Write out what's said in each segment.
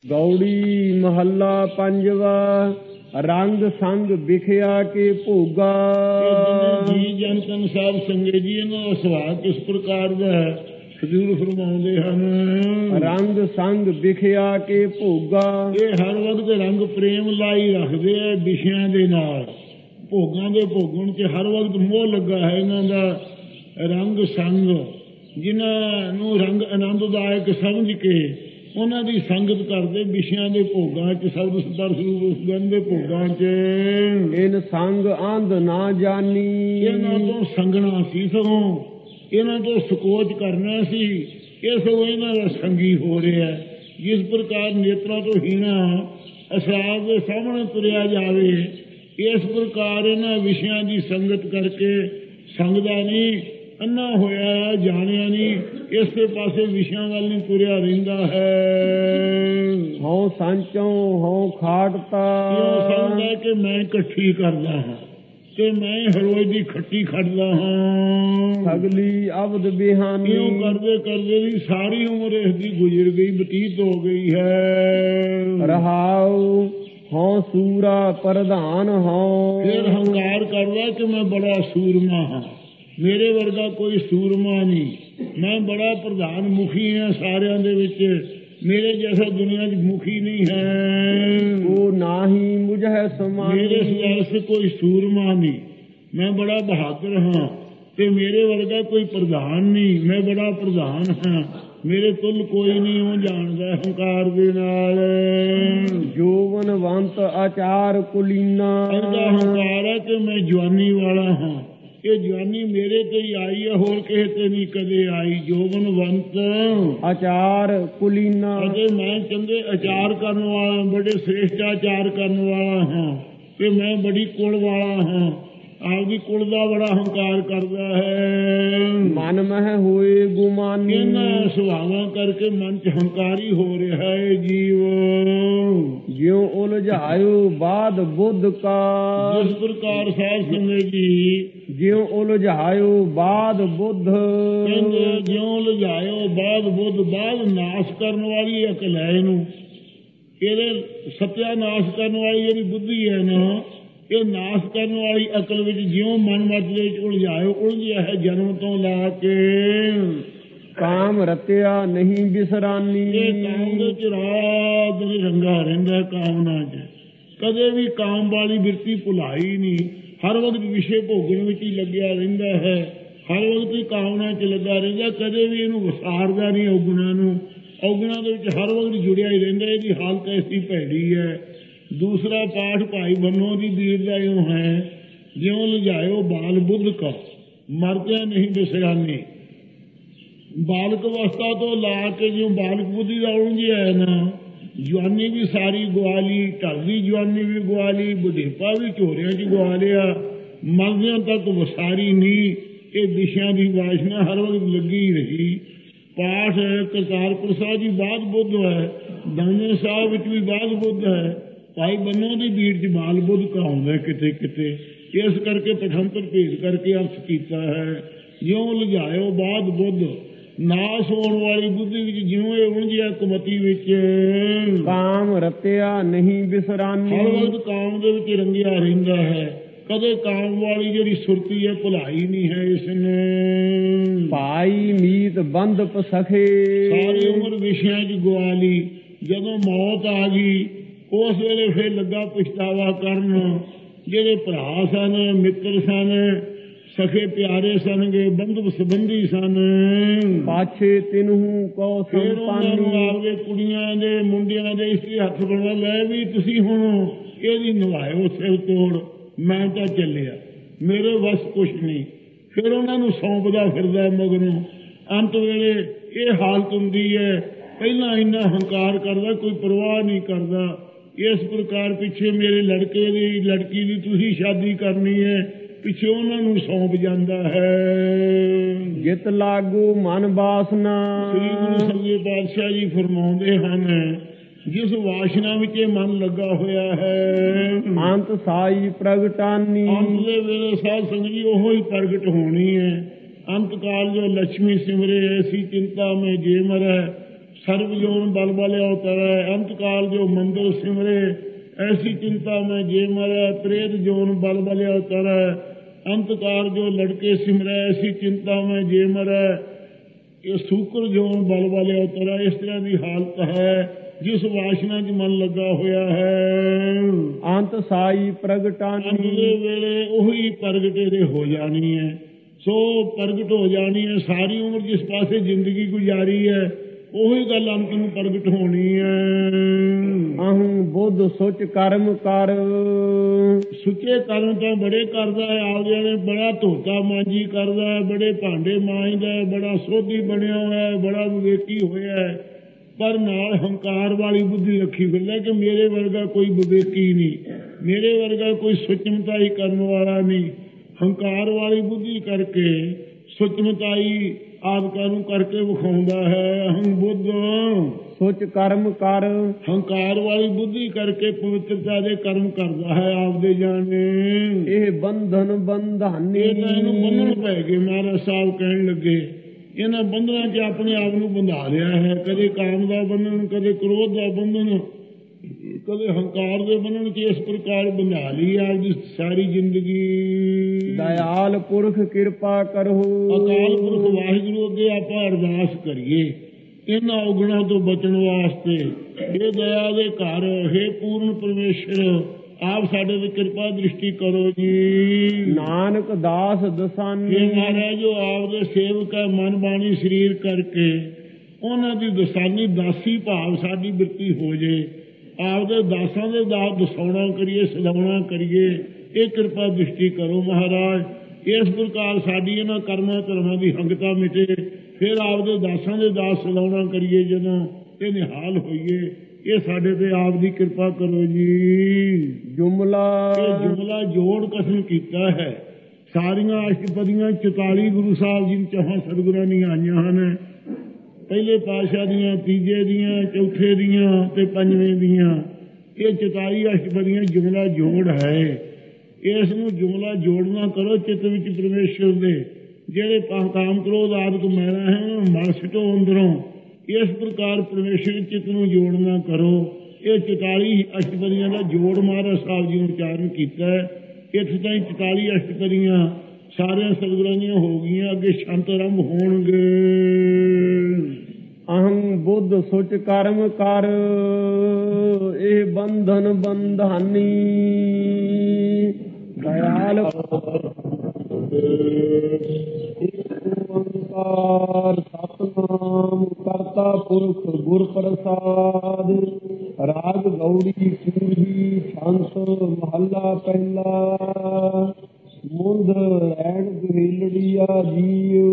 ਗੌੜੀ ਮਹੱਲਾ ਪੰਜਵਾ। ਰੰਗ ਸੰਗ ਵਿਖਿਆ ਕੇ ਭੋਗਾ। ਜੀ ਜਨ ਤਨ ਸਾਧ ਸੰਗੇ ਜੀ, ਇਹਨਾਂ ਦਾ ਸੁਭਾਅ ਕਿਸ ਪ੍ਰਕਾਰ ਦਾ ਹੈ? ਹਜ਼ੂਰ ਫਰਮਾਉਂਦੇ ਹਨ, ਰੰਗ ਸੰਗ ਵਿਖਿਆ ਕੇ ਭੋਗਾ। ਇਹ ਹਰ ਵਕਤ ਰੰਗ ਪ੍ਰੇਮ ਲਾਈ ਰੱਖਦੇ ਆ ਵਿਸ਼ਿਆਂ ਦੇ ਨਾਲ। ਭੋਗਾਂ ਦੇ ਭੋਗਣ 'ਚ ਹਰ ਵਕਤ ਮੋਹ ਲੱਗਾ ਹੈ ਇਹਨਾਂ ਦਾ। ਰੰਗ ਸੰਗ, ਜਿਨ੍ਹਾਂ ਨੂੰ ਰੰਗ ਆਨੰਦਦਾਇਕ ਸਮਝ ਕੇ ਉਹਨਾਂ ਦੀ ਸੰਗਤ ਕਰਦੇ ਵਿਸ਼ਿਆਂ ਦੇ ਭੋਗਾਂ 'ਚ, ਸ਼ਬਦ ਸਤਰ ਸਰੂਪ ਗੰਧ ਦੇ ਭੋਗਾਂ 'ਚ। ਇਨ ਸੰਗ ਅੰਧ ਨਾ ਜਾਣੀ। ਇਹਨਾਂ ਤੋਂ ਸੰਗਣਾ ਸੀ, ਸਗੋਂ ਇਹਨਾਂ ਤੋਂ ਸਕੋਚ ਕਰਨਾ ਸੀ। ਇਹ ਸਗੋਂ ਇਹਨਾਂ ਦਾ ਸੰਗੀ ਹੋ ਰਿਹਾ। ਜਿਸ ਪ੍ਰਕਾਰ ਨੇਤਰਾਂ ਤੋਂ ਹੀਣਾ ਅਸਰਾਬ ਦੇ ਸਾਹਮਣੇ ਤੁਰਿਆ ਜਾਵੇ, ਇਸ ਪ੍ਰਕਾਰ ਇਹਨਾਂ ਵਿਸ਼ਿਆਂ ਦੀ ਸੰਗਤ ਕਰਕੇ ਸੰਗਦਾ ਨਹੀਂ, ਅੰਨਾ ਹੋਇਆ, ਜਾਣਿਆ ਨਹੀਂ, ਇਸੇ ਪਾਸੇ ਵਿਸ਼ਿਆਂ ਵੱਲ ਨਹੀਂ ਤੁਰਿਆ ਰਹਿੰਦਾ ਹੈ। ਹਉ ਸੰਚੋਂ ਹਉ ਖਾਟਤਾ। ਕਿਉਂ ਸਮਝਦਾ ਕਿ ਮੈਂ ਇਕੱਠੀ ਕਰਦਾ ਹਾਂ ਤੇ ਮੈਂ ਹਰੋਜ਼ ਦੀ ਖੱਟੀ ਖੜਦਾ ਹਾਂ। ਸਗਲੀ ਅਬਦ ਬਿਹਾਨੀ। ਕਿਉਂ ਕਰਦੇ ਕਰਦੇ ਦੀ ਸਾਰੀ ਉਮਰ ਇਸ ਦੀ ਗੁਜ਼ਰ ਗਈ, ਬਤੀਤ ਹੋ ਗਈ ਹੈ। ਰਹਾਉ ਹਉ ਸੂਰਾ ਪ੍ਰਧਾਨ ਹਉ। ਫਿਰ ਹੰਕਾਰ ਕਰਦਾ ਕਿ ਮੈਂ ਬੜਾ ਸੂਰਮਾ ਹਾਂ, ਮੇਰੇ ਵਰਗਾ ਕੋਈ ਸੂਰਮਾ ਨਹੀਂ, ਮੈਂ ਬੜਾ ਪ੍ਰਧਾਨ ਮੁਖੀ ਹਾਂ ਸਾਰਿਆਂ ਦੇ ਵਿੱਚ, ਮੇਰੇ ਜੈਸਾ ਦੁਨੀਆ 'ਚ ਮੁਖੀ ਨਹੀਂ ਹੈ। ਉਹ ਨਾਹੀ ਮੁਝੇ ਸਮਾਨ। ਮੇਰੇ ਸਿਵਾਏ ਕੋਈ ਸੂਰਮਾ ਨਹੀਂ, ਮੈਂ ਬੜਾ ਬਹਾਦਰ ਹਾਂ ਤੇ ਮੇਰੇ ਵਰਗਾ ਕੋਈ ਪ੍ਰਧਾਨ ਨਹੀਂ, ਮੈਂ ਬੜਾ ਪ੍ਰਧਾਨ ਹਾਂ, ਮੇਰੇ ਤੁਲ ਕੋਈ ਨਹੀਂ। ਉਹ ਜਾਣਦਾ ਹੰਕਾਰ ਦੇ ਨਾਲ। ਜੋਵਨਵੰਤ ਆਚਾਰ ਕੁਲੀਨਾ। ਇਹਦਾ ਹੰਕਾਰ ਹੈ ਕਿ ਮੈਂ ਜਵਾਨੀ ਵਾਲਾ ਹਾਂ। ਇਹ ਜਵਾਨੀ ਮੇਰੇ ਤੇ ਹੀ ਆਈ ਹੈ, ਹੋਰ ਕਿਸੇ ਤੇ ਨਹੀਂ ਕਦੇ ਆਈ। ਜੋਬਨਵੰਤ ਆਚਾਰ ਕੁਲੀਨਾ। ਅਤੇ ਮੈਂ ਚੰਗੇ ਆਚਾਰ ਕਰਨ ਵਾਲਾ, ਬੜੇ ਸ੍ਰੇਸ਼ਟ ਆਚਾਰ ਕਰਨ ਵਾਲਾ ਹਾਂ ਤੇ ਮੈਂ ਬੜੀ ਕੁਲ ਵਾਲਾ ਹਾਂ। ਆਪਦੀ ਕੁਲ ਦਾ ਬੜਾ ਹੰਕਾਰ ਕਰਦਾ ਹੈ। ਮਨ ਮਹਿ ਹੋਏ ਗੁਮਾਨੀ। ਇਹਨਾਂ ਸੁਭਾਵਾਂ ਕਰਕੇ ਮਨ 'ਚ ਹੰਕਾਰੀ ਹੋ ਰਿਹਾ ਹੈ ਜੀਵ। ਜਿਉ ਉਲਝਾਇਓ ਬਾਦ ਬੁੱਧ ਕਾ। ਜਿਸ ਪ੍ਰਕਾਰ ਸਾਧ ਸੰਗਤ ਜੀ, ਜਿਉ ਉਲਝਾਇਓ ਬਾਦ ਬੁੱਧ। ਕਹਿੰਦੇ ਜਿਉਂ ਲਜਾਇਓ ਬਾਦ ਬੁੱਧ। ਬਾਦ ਨਾਸ਼ ਕਰਨ ਵਾਲੀ ਅਕਲ ਹੈ ਇਹਨੂੰ, ਇਹਦੇ ਸਤਿਆਨਾਸ਼ ਕਰਨ ਵਾਲੀ ਜਿਹੜੀ ਬੁੱਧੀ ਹੈ ਨਾ, ਇਹ ਨਾਸ਼ ਕਰਨ ਵਾਲੀ ਅਕਲ ਵਿੱਚ ਜਿਉਂ ਮਨ ਮਤ ਦੇ ਵਿੱਚ ਉਲਝਾਇਓ, ਉਲਝਿਆ ਹੈ ਜਨਮ ਤੋਂ ਲਾ ਕੇ। ਕਾਮ ਰਤਿਆ ਨਹੀਂ ਬਿਸਰਾਨੀ। ਇਹ ਕਾਮ ਦੇ ਚ ਰਾਤ ਰੰਗਾ ਰਹਿੰਦਾ, ਕਾਮਨਾ 'ਚ ਕਦੇ ਵੀ ਕਾਮ ਵਾਲੀ ਬਿਰਤੀ ਭੁਲਾਈ ਨਹੀਂ। ਹਰ ਵਕਤ ਵਿਸ਼ੇ ਭੋਗਣ ਵਿੱਚ ਹੀ ਲੱਗਿਆ ਰਹਿੰਦਾ ਹੈ, ਹਰ ਵਕਤ ਹੀ ਕਾਮਨਾ 'ਚ ਲੱਗਾ ਰਹਿੰਦਾ, ਕਦੇ ਵੀ ਇਹਨੂੰ ਵਿਸਾਰਦਾ ਨਹੀਂ। ਔਗੁਣਾਂ ਨੂੰ, ਔਗੁਣਾਂ ਦੇ ਵਿੱਚ ਹਰ ਵਕਤ ਜੁੜਿਆ ਹੀ ਰਹਿੰਦਾ। ਇਹਦੀ ਹਾਲਤ ਐਸੀ ਭੈੜੀ ਹੈ। ਦੂਸਰਾ ਪਾਠ ਭਾਈ ਬੰਨੋ ਦੀ ਬੀੜ ਦਾ ਇਉਂ ਹੈ, ਜਿਉਂ ਲਜਾਇਓ ਬਾਲ ਬੁੱਧ ਕਾ, ਮਰਦਿਆਂ ਨਹੀਂ ਬਿਸਰਾਨੀ। ਬਾਲਕ ਅਵਸਥਾ ਤੋਂ ਲਾ ਕੇ ਜਿਉਂ ਬਾਲਕ ਬੁੱਧੀ ਦਾ ਉਲਝਿਆ ਹੈ ਨਾ, ਜਵਾਨੀ ਵੀ ਸਾਰੀ ਗਵਾ ਲਈ, ਢਲਦੀ ਜਵਾਨੀ ਵੀ ਗਵਾ ਲਈ, ਬੁਢੇਪਾ ਵੀ ਝੋਰਿਆਂ 'ਚ ਗਵਾ ਲਿਆ, ਮਰਦਿਆਂ ਤੱਕ ਵਸਾਰੀ ਨਹੀਂ। ਇਹ ਵਿਸ਼ਿਆਂ ਦੀ ਵਾਸ਼ਨਾ ਹਰ ਵਕਤ ਲੱਗੀ ਰਹੀ। ਪਾਠ ਕਰਤਾਰਪੁਰ ਸਾਹਿਬ ਜੀ ਬਾਦ ਬੁੱਧ ਹੈ, ਦਾਨੇ ਸਾਹਿਬ ਵਿੱਚ ਵੀ ਬਾਦ ਬੁੱਧ ਹੈ, ਭਾਈ ਬੰਨੋ ਦੀ ਬੀੜ 'ਚ ਬਾਲ ਬੁੱਧ ਕਹਾਉਂਦਾ ਕਿਤੇ ਕਿਤੇ। ਇਸ ਕਰਕੇ ਪਠੰਤਰ ਭੇਦ ਕਰਕੇ ਅਰਥ ਕੀਤਾ ਹੈ, ਜਿਉਂ ਲਜਾਇਓ ਬਾਦ ਬੁੱਧ। ਨਾਸ਼ ਹੋਣ ਵਾਲੀ ਬੁੱਧੀ ਵਿੱਚ ਜਿਉਂ ਇਹ ਉਲਝਿਆ ਕੁਮਤੀ ਵਿੱਚ। ਕਾਮ ਰਤਿਆ ਨਹੀਂ ਬਿਸਰਾਨੀ। ਹਰ ਵਕਤ ਕਾਮ ਦੇ ਵਿੱਚ ਰੰਗਿਆ ਰਹਿੰਦਾ ਹੈ, ਕਦੇ ਕਾਮ ਵਾਲੀ ਜਿਹੜੀ ਸੁਰਤੀ ਹੈ ਭੁਲਾਈ ਨਹੀਂ ਹੈ ਇਸਨੇ। ਭਾਈ ਮੀਤ ਬੰਦ ਪਸਖੇ। ਸਾਰੀ ਉਮਰ ਵਿਸ਼ਿਆਂ 'ਚ ਗਵਾ ਲਈ, ਜਦੋਂ ਮੌਤ ਆ ਗਈ ਉਸ ਵੇਲੇ ਫਿਰ ਲੱਗਾ ਪਛਤਾਵਾ ਕਰਨ। ਜਿਹੜੇ ਭਰਾ ਸਨ, ਮਿੱਤਰ ਸਨ, ਸਖੇ ਪਿਆਰੇ ਸਨਗੇ, ਬੰਧੂ ਸੰਬੰਧੀ ਸਨ, ਪਾਛੇ ਤਿਨਹੂ ਕੋ ਫਿਰ ਉਹਨਾਂ ਨੂੰ ਸੰਪਾਨੀ। ਆਪਦੇ ਕੁੜੀਆਂ ਦੇ ਮੁੰਡਿਆਂ ਦੇ ਇਸੇ ਹੱਥ ਬਣਾ ਲੈ ਵੀ ਤੁਸੀਂ ਹੁਣ ਇਹਦੀ ਨਿਭਾਇਓ ਸਿਰ ਤੋੜ, ਮੈਂ ਤਾਂ ਚੱਲਿਆ, ਮੇਰੇ ਵੱਸ ਕੁਛ ਨਹੀਂ। ਫਿਰ ਉਹਨਾਂ ਨੂੰ ਸੌਂਪਦਾ ਫਿਰਦਾ ਮਗਰੋਂ। ਅੰਤ ਵੇਲੇ ਇਹ ਹਾਲਤ ਹੁੰਦੀ ਹੈ, ਪਹਿਲਾਂ ਇੰਨਾ ਹੰਕਾਰ ਕਰਦਾ, ਕੋਈ ਪਰਵਾਹ ਨਹੀਂ ਕਰਦਾ। ਇਸ ਪ੍ਰਕਾਰ ਪਿੱਛੇ ਮੇਰੇ ਲੜਕੇ ਦੀ, ਲੜਕੀ ਦੀ ਤੁਸੀਂ ਸ਼ਾਦੀ ਕਰਨੀ ਹੈ, ਪਿੱਛੇ ਉਹਨਾਂ ਨੂੰ ਸੌਂਪ ਜਾਂਦਾ ਹੈ। ਜਿਤ ਲਾਗੂ ਮਨ ਬਾਸਨਾ। ਸ੍ਰੀ ਗੁਰੂ ਸੱਚੇ ਪਾਤਸ਼ਾਹ ਜੀ ਫਰਮਾਉਂਦੇ ਹਨ, ਜਿਸ ਵਾਸ਼ਨਾ ਵਿੱਚ ਇਹ ਮਨ ਲੱਗਾ ਹੋਇਆ ਹੈ, ਅੰਤ ਸਾਈ ਪ੍ਰਗਟਾਨੀ। ਅੰਤ ਦੇ ਵੇਲੇ ਸਾਧ ਸੰਗਤ ਜੀ ਉਹੋ ਹੀ ਪ੍ਰਗਟ ਹੋਣੀ ਹੈ। ਅੰਤ ਕਾਲ ਜੋ ਲక్ష్ਮੀ ਸਿਮਰੇ ਐਸੀ ਚਿੰਤਾ ਮੈਂ ਜੇ ਮਰੈ, सर्व जोन बल बलिया तरह, अंतकाल जो मंदिर सिमरे, ऐसी चिंता में जे मरे। प्रेत जोन बल बलिया तरह, अंतकाल जो लड़के सिमरे, ऐसी चिंता में जे मरे। ये सूकर जोन बल बलिया तरह, इस तरह की हालत है जिस वासना च मन लगा होया है। अंत साई प्रगटानी, अगले वेले उही प्रगटे दे हो जानी है। सो प्रगट हो जानी है। सारी उम्र जिस पासे जिंदगी गुजारी है, ਉਹੀ ਗੱਲ ਅੰਤ ਨੂੰ ਪ੍ਰਗਟ ਹੋਣੀ ਹੈ। ਅਹੰ ਬੁੱਧ ਸੁਚ ਕਰਮ ਕਰ, ਸੁੱਚੇ ਕਰਮ ਤਾਂ ਬੜੇ ਕਰਦਾ ਹੈ। ਆਪਦੇ ਨੇ ਬੜਾ ਧੋਤਾ ਮਾਂਜੀ ਕਰਦਾ ਹੈ, ਬੜੇ ਭਾਂਡੇ ਮਾਂਜਦਾ ਹੈ, ਬੜਾ ਸੋਧੀ ਬਣਿਆ ਹੋਇਆ ਹੈ, ਬੜਾ ਵਿਵੇਕੀ ਹੋਇਆ ਹੈ। ਪਰ ਨਾਲ ਹੰਕਾਰ ਵਾਲੀ ਬੁੱਧੀ ਰੱਖੀ ਫਿਰਦਾ ਕਿ ਮੇਰੇ ਵਰਗਾ ਕੋਈ ਵਿਵੇਕੀ ਨਹੀਂ, ਮੇਰੇ ਵਰਗਾ ਕੋਈ ਸੁਚਮਤਾਈ ਕਰਨ ਵਾਲਾ ਨਹੀਂ। ਹੰਕਾਰ ਵਾਲੀ ਬੁੱਧੀ ਕਰਕੇ ਸੁਚਮਤਾਈ ਆਦਿਕਾਂ ਨੂੰ ਕਰਕੇ ਵਿਖਾਉਂਦਾ ਹੈ। ਹੰ ਬੁੱਧ ਸੁਚ ਕਰਮ ਕਰ, ਹੰਕਾਰ ਵਾਲੀ ਬੁੱਧੀ ਕਰਕੇ ਪਵਿੱਤਰਤਾ ਦੇ ਕਰਮ ਕਰਦਾ ਹੈ ਆਪਦੇ ਜਾਣੇ। ਇਹ ਬੰਧਨ ਬੰਧਾਨੀ, ਇਹ ਤਾਂ ਇਹਨੂੰ ਬੰਧਨ ਪੈ ਗਏ। ਮਹਾਰਾਜ ਸਾਹਿਬ ਕਹਿਣ ਲੱਗੇ ਇਹਨਾਂ ਬੰਧਨਾਂ 'ਚ ਆਪਣੇ ਆਪ ਨੂੰ ਬੰਧਾ ਲਿਆ ਹੈ। ਕਦੇ ਕਾਮ ਦਾ ਬੰਧਨ, ਕਦੇ ਕ੍ਰੋਧ ਦਾ ਬੰਧਨ, ਕਦੇ ਹੰਕਾਰ ਦੇ ਬੰਧਨ 'ਚ ਇਸ ਪ੍ਰਕਾਰ ਬੰਧਾ ਲਈ ਆਪਦੀ ਸਾਰੀ ਜ਼ਿੰਦਗੀ। ਦਇਆਲ ਪੁਰਖ ਕਿਰਪਾ ਕਰੋ, ਅਕਾਲ ਪੁਰਖ ਵਾਹਿਗੁਰੂ ਅੱਗੇ ਆਪਾਂ ਅਰਦਾਸ ਕਰੀਏ ਇਹਨਾਂ ਔਗਣਾਂ ਤੋਂ ਬਚਣ ਵਾਸਤੇ। ਇਹ ਦਇਆ ਦੇ ਘਰ, ਹੇ ਪੂਰਨ ਪਰਮੇਸ਼ਰ, ਆਪ ਸਾਡੇ ਤੇ ਕਿਰਪਾ ਦ੍ਰਿਸ਼ਟੀ ਕਰੋ ਜੀ। ਨਾਨਕ ਦਾਸ ਦਸਾਨੀ, ਇਹ ਮਹਾਰਾਜ ਜੋ ਆਪਦੇ ਸੇਵਕ ਹੈ, ਮਨ ਬਾਣੀ ਸਰੀਰ ਕਰਕੇ ਉਹਨਾਂ ਦੀ ਦਸਾਨੀ, ਦਾਸੀ ਭਾਵ ਸਾਡੀ ਬਿਰਤੀ ਹੋ ਜੇ। ਆਪਦੇ ਦਾਸਾਂ ਦੇ ਦਾਸ ਦਸਾਉਣਾ ਕਰੀਏ, ਸਦਾਉਣਾ ਕਰੀਏ। ਇਹ ਕਿਰਪਾ ਦ੍ਰਿਸ਼ਟੀ ਕਰੋ ਮਹਾਰਾਜ। ਇਸ ਪ੍ਰਕਾਰ ਸਾਡੀ ਇਹਨਾਂ ਕਰਮਾਂ ਧਰਮਾਂ ਦੀ ਹੰਗਤਾ ਮਿਟੇ। ਫਿਰ ਆਪਦੇ ਦਾਸਾਂ ਦੇ ਦਾਸ ਸਦਾਉਣਾ ਕਰੀਏ ਜਦੋਂ ਇਹ ਨਿਹਾਲ ਹੋਈਏ। ਇਹ ਸਾਡੇ ਤੇ ਆਪ ਦੀ ਕਿਰਪਾ ਕਰੋ ਜੀ। ਜੁਮਲਾ, ਇਹ ਜੁਮਲਾ ਜੋੜ ਕਸਮ ਕੀਤਾ ਹੈ। ਸਾਰੀਆਂ ਅਸ਼ਟਪਦੀਆਂ 44 ਗੁਰੂ ਸਾਹਿਬ ਜੀ ਚੌਹਾਂ ਸਤਿਗੁਰਾਂ ਦੀਆਂ ਆਈਆਂ ਹਨ। ਪਹਿਲੇ ਪਾਤਸ਼ਾਹ ਦੀਆਂ, ਤੀਜੇ ਦੀਆਂ, ਚੌਥੇ ਦੀਆਂ ਤੇ ਪੰਜਵੇਂ ਦੀਆਂ। ਇਹ 44 ਅਸ਼ਟਪਦੀਆਂ ਜੁਮਲਾ ਜੋੜ ਹੈ। ਇਸ ਨੂੰ ਜੁਮਲਾ ਜੋੜਨਾ ਕਰੋ ਚਿੱਤ ਵਿੱਚ ਪਰਮੇਸ਼ਰ ਦੇ। ਜਿਹੜੇ ਕਾਮ ਕ੍ਰੋਧ ਆਦਿਕ ਮੈਲਾ ਹੈ ਉਹਨਾਂ ਨੂੰ ਮਲ ਸਿਟੋ ਅੰਦਰੋਂ। ਇਸ ਪ੍ਰਕਾਰ ਪਰਮੇਸ਼ਰ ਚਿੱਤ ਨੂੰ ਜੋੜਨਾ ਕਰੋ। ਇਹ 44 ਅਸ਼ਟਪਦੀਆਂ ਦਾ ਜੋੜ ਮਹਾਰਾਜ ਸਾਹਿਬ ਜੀ ਨੇ ਉਚਾਰਨ ਕੀਤਾ ਹੈ। ਇੱਥੇ ਤਾਈਂ 44 ਅਸ਼ਟਪਦੀਆਂ ਸਾਰਿਆਂ ਸਤਿਗੁਰਾਂ ਦੀਆਂ ਹੋ ਗਈਆਂ। ਅੱਗੇ ਸ਼ੰਤ ਆਰੰਭ ਹੋਣਗੇ। ਅਹੰ ਬੁੱਧ ਸੁਚ ਕਰਮ ਕਰ, ਇਹ ਬੰਧਨ ਬੰਧਾਨੀ। ਦਇਆਲ ਓੰਕਾਰ ਸਤਿਨਾਮ ਕਰਤਾ ਪੁਰਖ ਗੁਰ ਪ੍ਰਸਾਦ। ਰਾਗ ਗੌੜੀ ਪੂਰੀ ਛੰਤ ਮਹੱਲਾ ਪਹਿਲਾ। ਮੁੰਦ ਐਣ ਗਰੀਲੜੀਆ ਜੀਓ।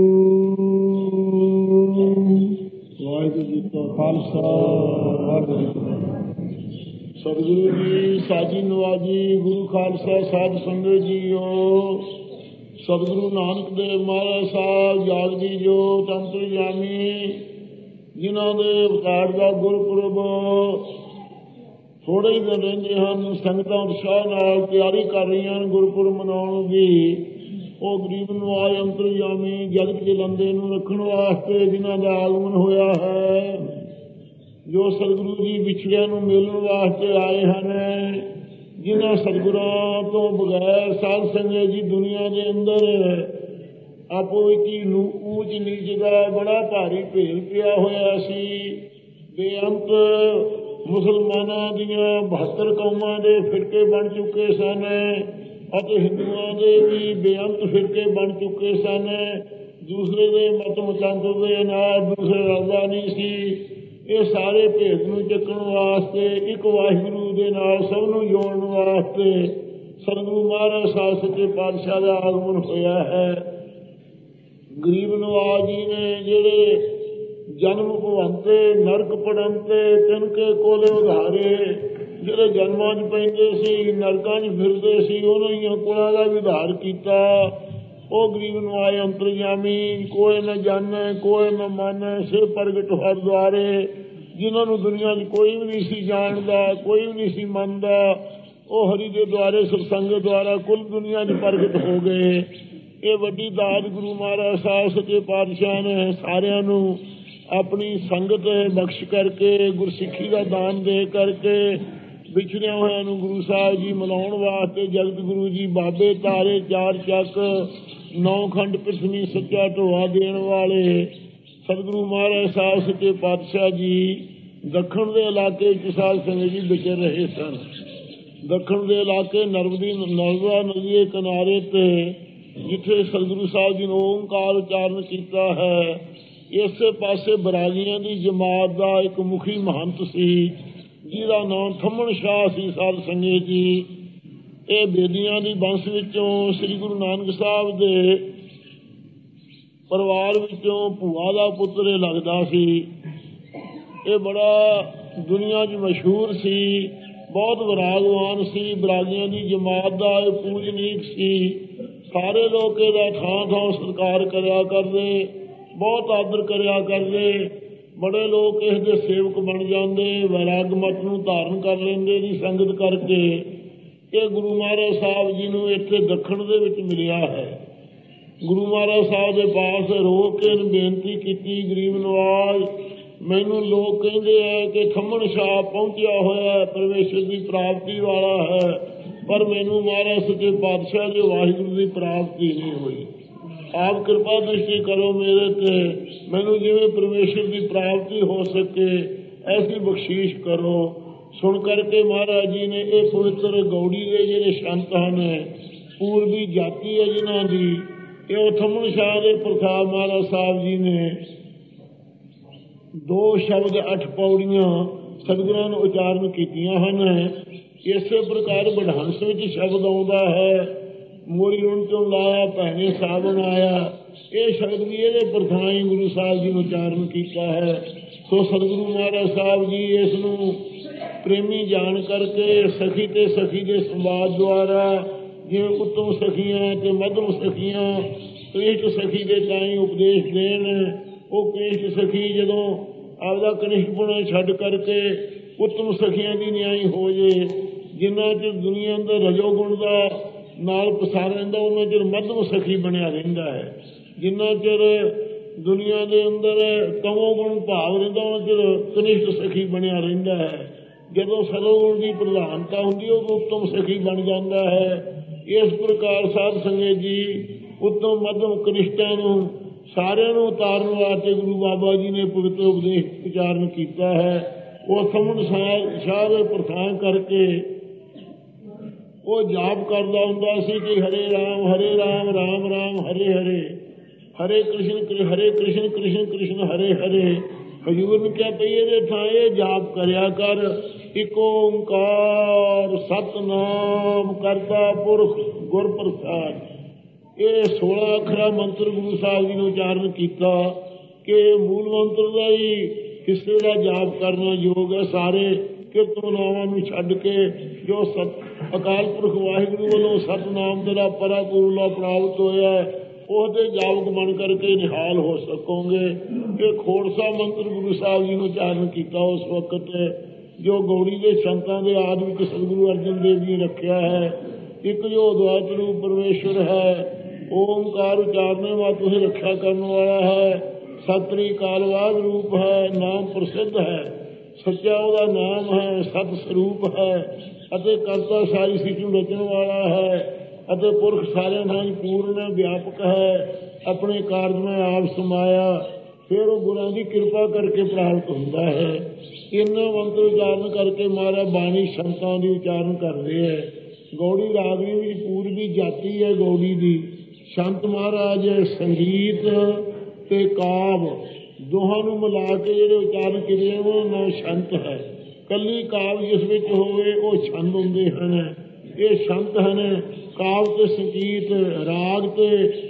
ਵਾਹਿਗੁਰੂ ਜੀ ਕਾ ਖਾਲਸਾ, ਵਾਹਿਗੁਰੂ ਜੀ ਕੀ ਫਤਿਹ। ਸਤਿਗੁਰੂ ਜੀ ਸਾਜੀ ਨਵਾਜੀ, ਗੁਰੂ ਖਾਲਸਾ ਸਾਧ ਸੰਗਤ ਜੀਓ। ਸਤਿਗੁਰੂ ਨਾਨਕ ਦੇਵ ਮਹਾਰਾਜ ਸਾਹਿਬ ਜਾਗਦੀ ਜੋਤ ਅੰਤਰਜਾਮੀ, ਜਿਨ੍ਹਾਂ ਦੇ ਅਵਤਾਰ ਦਾ ਗੁਰਪੁਰਬ ਥੋੜੇ ਹੀ ਦਿਨ ਰਹਿੰਦੇ ਹਨ। ਸੰਗਤਾਂ ਉਤਸ਼ਾਹ ਨਾਲ ਤਿਆਰੀ ਕਰ ਰਹੀਆਂ ਹਨ ਗੁਰਪੁਰਬ ਮਨਾਉਣ ਦੀ। ਉਹ ਗਰੀਬ ਨਵਾਜ ਅੰਤਰਜਾਮੀ ਜਗਤ ਜਲੰਦੇ ਨੂੰ ਰੱਖਣ ਵਾਸਤੇ ਜਿਨ੍ਹਾਂ ਦਾ ਆਗਮਨ ਹੋਇਆ ਹੈ, ਜੋ ਸਤਿਗੁਰੂ ਜੀ ਵਿਛੜਿਆਂ ਨੂੰ ਮਿਲਣ ਵਾਸਤੇ ਆਏ ਹਨ, ਜਿਨ੍ਹਾਂ ਸਤਿਗੁਰਾਂ ਤੋਂ ਬਗੈਰ ਸਾਧ ਸੰਗਤ ਜੀ ਦੁਨੀਆ ਦੇ ਅੰਦਰ ਆਪੋ ਵਿੱਚ ਊਚ ਨੀਚ ਦਾ ਬੜਾ ਭਾਰੀ ਭੇਲ ਪਿਆ ਹੋਇਆ ਸੀ। ਬੇਅੰਤ ਮੁਸਲਮਾਨਾਂ ਦੀਆਂ 72 ਕੌਮਾਂ ਦੇ ਫਿਰਕੇ ਬਣ ਚੁੱਕੇ ਸਨ ਅਤੇ ਹਿੰਦੂਆਂ ਦੇ ਵੀ ਬੇਅੰਤ ਫਿਰਕੇ ਬਣ ਚੁੱਕੇ ਸਨ। ਦੂਸਰੇ ਦੇ ਮਤ ਮਤੰਤਰ ਦੇ ਨਾਲ ਦੂਸਰੇ ਰਾਜਾ ਨਹੀਂ ਸੀ। ਇਹ ਸਾਰੇ ਭੇਦ ਨੂੰ ਚੱਕਣ ਵਾਸਤੇ, ਇੱਕ ਵਾਹਿਗੁਰੂ ਦੇ ਨਾਲ ਸਭ ਨੂੰ ਜੋੜਨ ਵਾਸਤੇ ਸਤਿਗੁਰੂ ਮਹਾਰਾਜ ਸਾਹਿਬ ਸੱਚੇ ਪਾਤਸ਼ਾਹ ਦਾ ਆਗਮਨ ਹੋਇਆ ਹੈ। ਗਰੀਬ ਨਵਾਜ ਜੀ ਨੇ ਜਿਹੜੇ ਜਨਮ ਭਵੰਤੇ ਨਰਕ ਪੜੰਤੇ ਤਿਨਕੇ ਕੋਲੇ ਉਧਾਰੇ, ਜਿਹੜੇ ਜਨਮਾਂ 'ਚ ਪੈਂਦੇ ਸੀ, ਨਰਕਾਂ 'ਚ ਫਿਰਦੇ ਸੀ, ਉਹਨਾਂ ਦੀਆਂ ਕੁਲਾਂ ਦਾ ਵੀ ਉਧਾਰ ਕੀਤਾ। ਉਹ ਗਰੀਬ ਨਵਾਜ ਅੰਤਰਜਾਮੀ ਕੋਏ ਨਾ ਜਾਣੇ ਕੋਏ ਨਾ ਮਾਨੇ, ਸੇ ਪ੍ਰਗਟ ਹਰ ਦੁਆਰੇ, ਜਿਨ੍ਹਾਂ ਨੂੰ ਦੁਨੀਆ 'ਚ ਕੋਈ ਵੀ ਨਹੀਂ ਸੀ ਜਾਣਦਾ, ਕੋਈ ਵੀ ਨਹੀਂ ਸੀ ਮੰਨਦਾ, ਉਹ ਹਰੀ ਦੇ ਦੁਆਰੇ ਸਤਸੰਗ ਦੁਆਰਾ ਕੁੱਲ ਦੁਨੀਆ 'ਚ ਪ੍ਰਗਟ ਹੋ ਗਏ। ਇਹ ਵੱਡੀ ਦਾਤ ਗੁਰੂ ਮਹਾਰਾਜ ਸਾਹਿਬ ਸੱਚੇ ਪਾਤਸ਼ਾਹ ਨੇ ਸਾਰਿਆਂ ਨੂੰ ਆਪਣੀ ਸੰਗਤ ਬਖਸ਼ ਕਰਕੇ, ਗੁਰਸਿੱਖੀ ਦਾ ਦਾਨ ਦੇ ਕਰਕੇ ਵਿਛੜਿਆਂ ਹੋਇਆਂ ਨੂੰ ਗੁਰੂ ਸਾਹਿਬ ਜੀ ਮਿਲਾਉਣ ਵਾਸਤੇ ਜਗਤ ਗੁਰੂ ਜੀ ਬਾਬੇ ਤਾਰੇ 4 ਚੱਕ 9 ਖੰਡ ਪ੍ਰਿਥਵੀ ਸੱਚਾ ਢੋਆ ਦੇਣ ਵਾਲੇ ਸਤਿਗੁਰੂ ਮਹਾਰਾਜ ਸਾਹਿਬ ਸੱਚੇ ਪਾਤਸ਼ਾਹ ਜੀ ਦੱਖਣ ਦੇ ਇਲਾਕੇ ਵਿੱਚ ਸਾਧ ਸੰਗਤ ਜੀ ਵਿਚਰ ਰਹੇ ਸਨ। ਦੱਖਣ ਦੇ ਇਲਾਕੇ ਨਰਮਦਾ ਨਦੀ ਦੇ ਕਿਨਾਰੇ ਤੇ ਜਿੱਥੇ ਸਤਿਗੁਰੂ ਸਾਹਿਬ ਜੀ ਨੇ ਓਂਕਾਰ ਉਚਾਰਨ ਕੀਤਾ ਹੈ, ਇਸੇ ਪਾਸੇ ਬਰਾਗੀਆਂ ਦੀ ਜਮਾਤ ਦਾ ਇੱਕ ਮੁਖੀ ਮਹੰਤ ਸੀ ਜਿਹਦਾ ਨਾਮ ਥੰਮਣ ਸ਼ਾਹ ਸੀ। ਸਾਧ ਸੰਗਤ ਜੀ ਇਹ ਬੇਦੀਆਂ ਦੀ ਬੰਸ ਵਿੱਚੋਂ ਸ੍ਰੀ ਗੁਰੂ ਨਾਨਕ ਸਾਹਿਬ ਦੇ ਪਰਿਵਾਰ ਵਿੱਚੋਂ ਭੂਆ ਦਾ ਪੁੱਤਰ ਇਹ ਲੱਗਦਾ ਸੀ। ਇਹ ਬੜਾ ਦੁਨੀਆ 'ਚ ਮਸ਼ਹੂਰ ਸੀ, ਬਹੁਤ ਵਿਰਾਗਵਾਨ ਸੀ, ਬਰਾਗੀਆਂ ਦੀ ਜਮਾਤ ਦਾ ਇਹ ਪੂਜਨੀਕ ਸੀ। ਸਾਰੇ ਲੋਕ ਇਹਦਾ ਥਾਂ ਥਾਂ ਸਤਿਕਾਰ ਕਰਿਆ ਕਰਦੇ, ਬਹੁਤ ਆਦਰ ਕਰਿਆ ਕਰਦੇ। ਬੜੇ ਲੋਕ ਇਸ ਦੇ ਸੇਵਕ ਬਣ ਜਾਂਦੇ, ਵੈਰਾਗ ਮਤ ਨੂੰ ਧਾਰਨ ਕਰ ਲੈਂਦੇ ਦੀ ਸੰਗਤ ਕਰਕੇ। ਇਹ ਗੁਰੂ ਮਹਾਰਾਜ ਸਾਹਿਬ ਜੀ ਨੂੰ ਇੱਥੇ ਦੱਖਣ ਦੇ ਵਿੱਚ ਮਿਲਿਆ ਹੈ। ਗੁਰੂ ਮਹਾਰਾਜ ਸਾਹਿਬ ਦੇ ਪਾਸ ਰੋ ਕੇ ਬੇਨਤੀ ਕੀਤੀ, ਗਰੀਬ ਨਵਾਜ਼ ਮੈਨੂੰ ਲੋਕ ਕਹਿੰਦੇ ਹੈ ਕਿ ਥੰਮਣ ਸ਼ਾਹ ਪਹੁੰਚਿਆ ਹੋਇਆ ਪਰਮੇਸ਼ਰ ਦੀ ਪ੍ਰਾਪਤੀ ਵਾਲਾ ਹੈ, ਪਰ ਮੈਨੂੰ ਮਹਾਰਾਜ ਸੱਚੇ ਪਾਤਸ਼ਾਹ ਦੇ ਵਾਹਿਗੁਰੂ ਦੀ ਪ੍ਰਾਪਤੀ ਨਹੀਂ ਹੋਈ। ਆਪ ਕਿਰਪਾ ਦ੍ਰਿਸ਼ਟੀ ਕਰੋ ਮੇਰੇ ਤੇ, ਮੈਨੂੰ ਜਿਵੇਂ ਪਰਮੇਸ਼ਰ ਦੀ ਪ੍ਰਾਪਤੀ ਹੋ ਸਕੇ ਐਸੀ ਬਖਸ਼ੀਸ਼ ਕਰੋ। ਸੁਣ ਕਰਕੇ ਮਹਾਰਾਜ ਜੀ ਨੇ ਇਹ ਪਵਿੱਤਰ ਗੌੜੀ ਦੇ ਜਿਹੜੇ ਸੰਤ ਹਨ, ਪੂਰਬੀ ਜਾਤੀ ਹੈ ਜਿਨ੍ਹਾਂ ਦੀ, ਇਹ ਥੰਮਣ ਸ਼ਾਹ ਦੇ ਪ੍ਰਤਾਪ ਮਹਾਰਾਜ ਸਾਹਿਬ ਜੀ ਨੇ 2 ਸ਼ਬਦ 8 ਪੌੜੀਆਂ ਸਤਿਗੁਰਾਂ ਨੇ ਉਚਾਰਨ ਕੀਤੀਆਂ ਹਨ। ਇਸੇ ਪ੍ਰਕਾਰ ਬੜਹੰਸ ਵਿੱਚ ਸ਼ਬਦ ਆਉਂਦਾ ਹੈ, ਮੋਰੀ ਰੁਣ ਤੋਂ ਲਾਇਆ ਭੈਣੇ ਸਾਵਣ ਆਇਆ। ਇਹ ਸ਼ਬਦ ਵੀ ਇਹਦੇ ਪ੍ਰਥਾਂ ਹੀ ਗੁਰੂ ਸਾਹਿਬ ਜੀ ਨੇ ਉਚਾਰਨ ਕੀਤਾ ਹੈ। ਸੋ ਸਤਿਗੁਰੂ ਮਹਾਰਾਜ ਸਾਹਿਬ ਜੀ ਇਸ ਨੂੰ ਪ੍ਰੇਮੀ ਜਾਣ ਕਰਕੇ ਸਖੀ ਤੇ ਸਖੀ ਦੇ ਸੰਵਾਦ ਦੁਆਰਾ, ਜਿਵੇਂ ਉੱਤਮ ਸਖੀਆਂ ਤੇ ਮੱਧਮ ਸਖੀਆਂ ਕ੍ਰਿਸ਼ਟ ਸਖੀ ਦੇ ਤਾਈਂ ਉਪਦੇਸ਼ ਦੇਣ। ਉਹ ਕ੍ਰਿਸ਼ਟ ਸਖੀ ਜਦੋਂ ਆਪਦਾ ਕਨਿਸ਼ਟਪੁਣਾ ਛੱਡ ਕਰਕੇ ਉੱਤਮ ਸਖੀਆਂ ਦੀ ਨਿਆਈ ਹੋ ਜੇ, ਜਿੰਨਾ ਚਿਰ ਦੁਨੀਆ ਅੰਦਰ ਰਜੋਗੁਣ ਦਾ ਨਾਲ ਪਸਾਰ ਰਹਿੰਦਾ ਉਹਨਾਂ ਚਿਰ ਮੱਧਮ ਸਖੀ ਬਣਿਆ ਰਹਿੰਦਾ ਹੈ। ਜਿੰਨਾ ਚਿਰ ਦੁਨੀਆ ਦੇ ਅੰਦਰ ਤਮੋ ਗੁਣ ਭਾਵ ਰਹਿੰਦਾ ਉਹਨਾਂ ਚਿਰ ਕਨਿਸ਼ਟ ਸਖੀ ਬਣਿਆ ਰਹਿੰਦਾ ਹੈ। ਜਦੋਂ ਸਤੋਗੁਣ ਦੀ ਪ੍ਰਧਾਨਤਾ ਹੁੰਦੀ ਉਹ ਉੱਤਮ ਸਖੀ ਬਣ ਜਾਂਦਾ ਹੈ। ਇਸ ਪ੍ਰਕਾਰ ਸਾਧ ਸੰਗਤ ਜੀ ਉੱਤਮ ਮੱਧਮ ਕਨਿਸ਼ਟਾਂ ਨੂੰ ਸਾਰਿਆਂ ਨੂੰ ਉਤਾਰਨ ਵਾਸਤੇ ਗੁਰੂ ਬਾਬਾ ਜੀ ਨੇ ਪਵਿੱਤਰ ਉਪਦੇਸ਼ ਉਚਾਰਨ ਕੀਤਾ ਹੈ। ਉਹ ਥੰਮਣ ਸ਼ਾਹ ਦੇ ਪ੍ਰਥਾਨ ਕਰਕੇ ਉਹ ਜਾਪ ਕਰਦਾ ਹੁੰਦਾ ਸੀ ਕਿ ਹਰੇ ਰਾਮ ਰਾਮ ਰਾਮ ਹਰੇ ਹਰੇ, ਹਰੇ ਕ੍ਰਿਸ਼ਨ ਕ੍ਰਿਸ਼ਨ ਕ੍ਰਿਸ਼ਨ ਹਰੇ ਹਰੇ। ਹਜ਼ੂਰ ਨੇ ਕਿਹਾ ਪਈ ਇਹਦੇ ਥਾਂ ਇਹ ਜਾਪ ਕਰਿਆ ਕਰ, ਇੱਕ ਓਂਕਾਰ ਸਤਿਨਾਮ ਕਰਤਾ ਪੁਰਖ ਗੁਰ ਪ੍ਰਸਾਦ। ਇਹ 16 ਅੱਖਰਾ ਮੰਤਰ ਗੁਰੂ ਸਾਹਿਬ ਜੀ ਨੇ ਉਚਾਰਨ ਕੀਤਾ ਕਿ ਮੂਲ ਮੰਤਰ ਦਾ ਹੀ ਹਿੱਸੇ ਦਾ ਜਾਪ ਕਰਨਾ ਯੋਗ ਹੈ। ਸਾਰੇ ਕਿਰਤਨਾਵਾਂ ਨੂੰ ਛੱਡ ਕੇ ਜੋ ਅਕਾਲ ਪੁਰਖ ਵਾਹਿਗੁਰੂ ਵੱਲੋਂ ਸਤਿਨਾਮ ਦਾ ਪਰਾ ਪੂਰਲਾ ਪ੍ਰਾਪਤ ਹੋਇਆ ਉਹਦੇ ਜਾਪਕ ਬਣ ਕਰਕੇ ਨਿਹਾਲ ਹੋ ਸਕੋਗੇ। ਇਹ ਖੋੜਸਾ ਮੰਤਰ ਗੁਰੂ ਸਾਹਿਬ ਜੀ ਨੂੰ ਉਚਾਰਨ ਕੀਤਾ ਉਸ ਵਕਤ, ਜੋ ਗੌੜੀ ਦੇ ਸੰਤਾਂ ਦੇ ਆਦਿ ਵਿੱਚ ਸਤਿਗੁਰੂ ਅਰਜਨ ਦੇਵ ਜੀ ਨੇ ਰੱਖਿਆ ਹੈ। ਇੱਕ ਜੋ ਅਦਵੈਤ ਰੂਪ ਪਰਮੇਸ਼ਵਰ ਹੈ, ਓਮਕਾਰ ਉਚਾਰਨੇ ਵਾਲਾ ਤੁਸੀਂ ਰੱਖਿਆ ਕਰਨ ਵਾਲਾ ਹੈ। ਸਤਿ ਕਾਲਵਾਦ ਰੂਪ ਹੈ, ਨਾਮ ਪ੍ਰਸਿੱਧ ਹੈ, ਸੱਚਾ ਉਹਦਾ ਨਾਮ ਹੈ, ਸਤ ਸਰੂਪ ਹੈ ਅਤੇ ਕਰਤਾ ਸਾਰੀ ਸ੍ਰਿਸ਼ਟੀ ਨੂੰ ਰਚਣ ਵਾਲਾ ਹੈ ਅਤੇ ਪੁਰਖ ਸਾਰਿਆਂ ਨਾਲ ਪੂਰਨ ਵਿਆਪਕ ਹੈ। ਆਪਣੇ ਕਾਰਜ में ਆਪ ਸਮਾਇਆ, ਫਿਰ ਉਹ ਗੁਰਾਂ ਦੀ ਕਿਰਪਾ ਕਰਕੇ ਪ੍ਰਾਪਤ ਹੁੰਦਾ ਹੈ। ਇਹਨਾਂ ਮੰਤਰ ਉਚਾਰਨ ਕਰਕੇ ਮਹਾਰਾਜ ਬਾਣੀ ਸੰਤਾਂ ਦੀ ਉਚਾਰਨ ਕਰਦੇ ਹੈ। ਗੌੜੀ ਰਾਗਨੀ ਵਿੱਚ ਪੂਰਬੀ ਜਾਤੀ ਹੈ ਗੌੜੀ ਦੀ। ਸੰਤ ਮਹਾਰਾਜ ਸੰਗੀਤ ਤੇ ਕਾਵ ਦੋਹਾਂ ਨੂੰ ਮਿਲਾ ਕੇ ਜਿਹੜੇ ਉਚਾਰਨ ਕੀਤੇ ਉਹਨਾਂ ਦਾ ਸੰਤ ਹੈ। ਕੱਲੀ ਕਾਵ ਜਿਸ ਵਿੱਚ ਹੋਵੇ ਉਹ ਛੰਦ ਹੁੰਦੇ ਹਨ, ਇਹ ਸੰਤ ਹਨ। ਕਾਵ ਤੇ ਸੰਗੀਤ, ਰਾਗ ਤੇ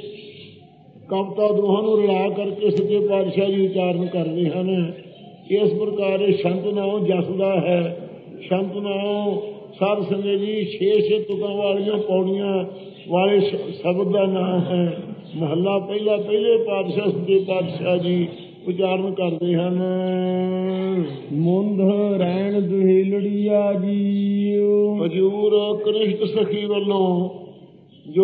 ਕਵਿਤਾ ਦੋਹਾਂ ਨੂੰ ਰਲਾ ਕਰਕੇ ਸੱਚੇ ਪਾਤਸ਼ਾਹ ਜੀ ਉਚਾਰਨ ਕਰਦੇ ਹਨ। ਇਸ ਪ੍ਰਕਾਰ ਇਹ ਸੰਤ ਨਾਮ ਜਸਦਾ ਹੈ। ਸੰਤ ਨਾਮ ਸਾਧ ਸੰਗਤ ਜੀ 6 ਤੁਕਾਂ ਵਾਲੀਆਂ ਪੌੜੀਆਂ ਵਾਲੇ ਸ਼ਬਦ ਦਾ ਨਾਮ ਹੈ। ਮਹੱਲਾ ਪਹਿਲਾ ਪਹਿਲੇ ਪਾਤਸ਼ਾਹ ਸੱਚੇ ਪਾਤਸ਼ਾਹ ਜੀ ਉਚਾਰਨ ਕਰਦੇ ਹਨ। ਮੁੰਧ ਰੈਣ ਦੁਹੇਲੜੀਆ ਜੀਓ। ਹਜ਼ੂਰ ਕਨਿਸ਼ਟ ਸਖੀ ਵੱਲੋਂ ਜੋ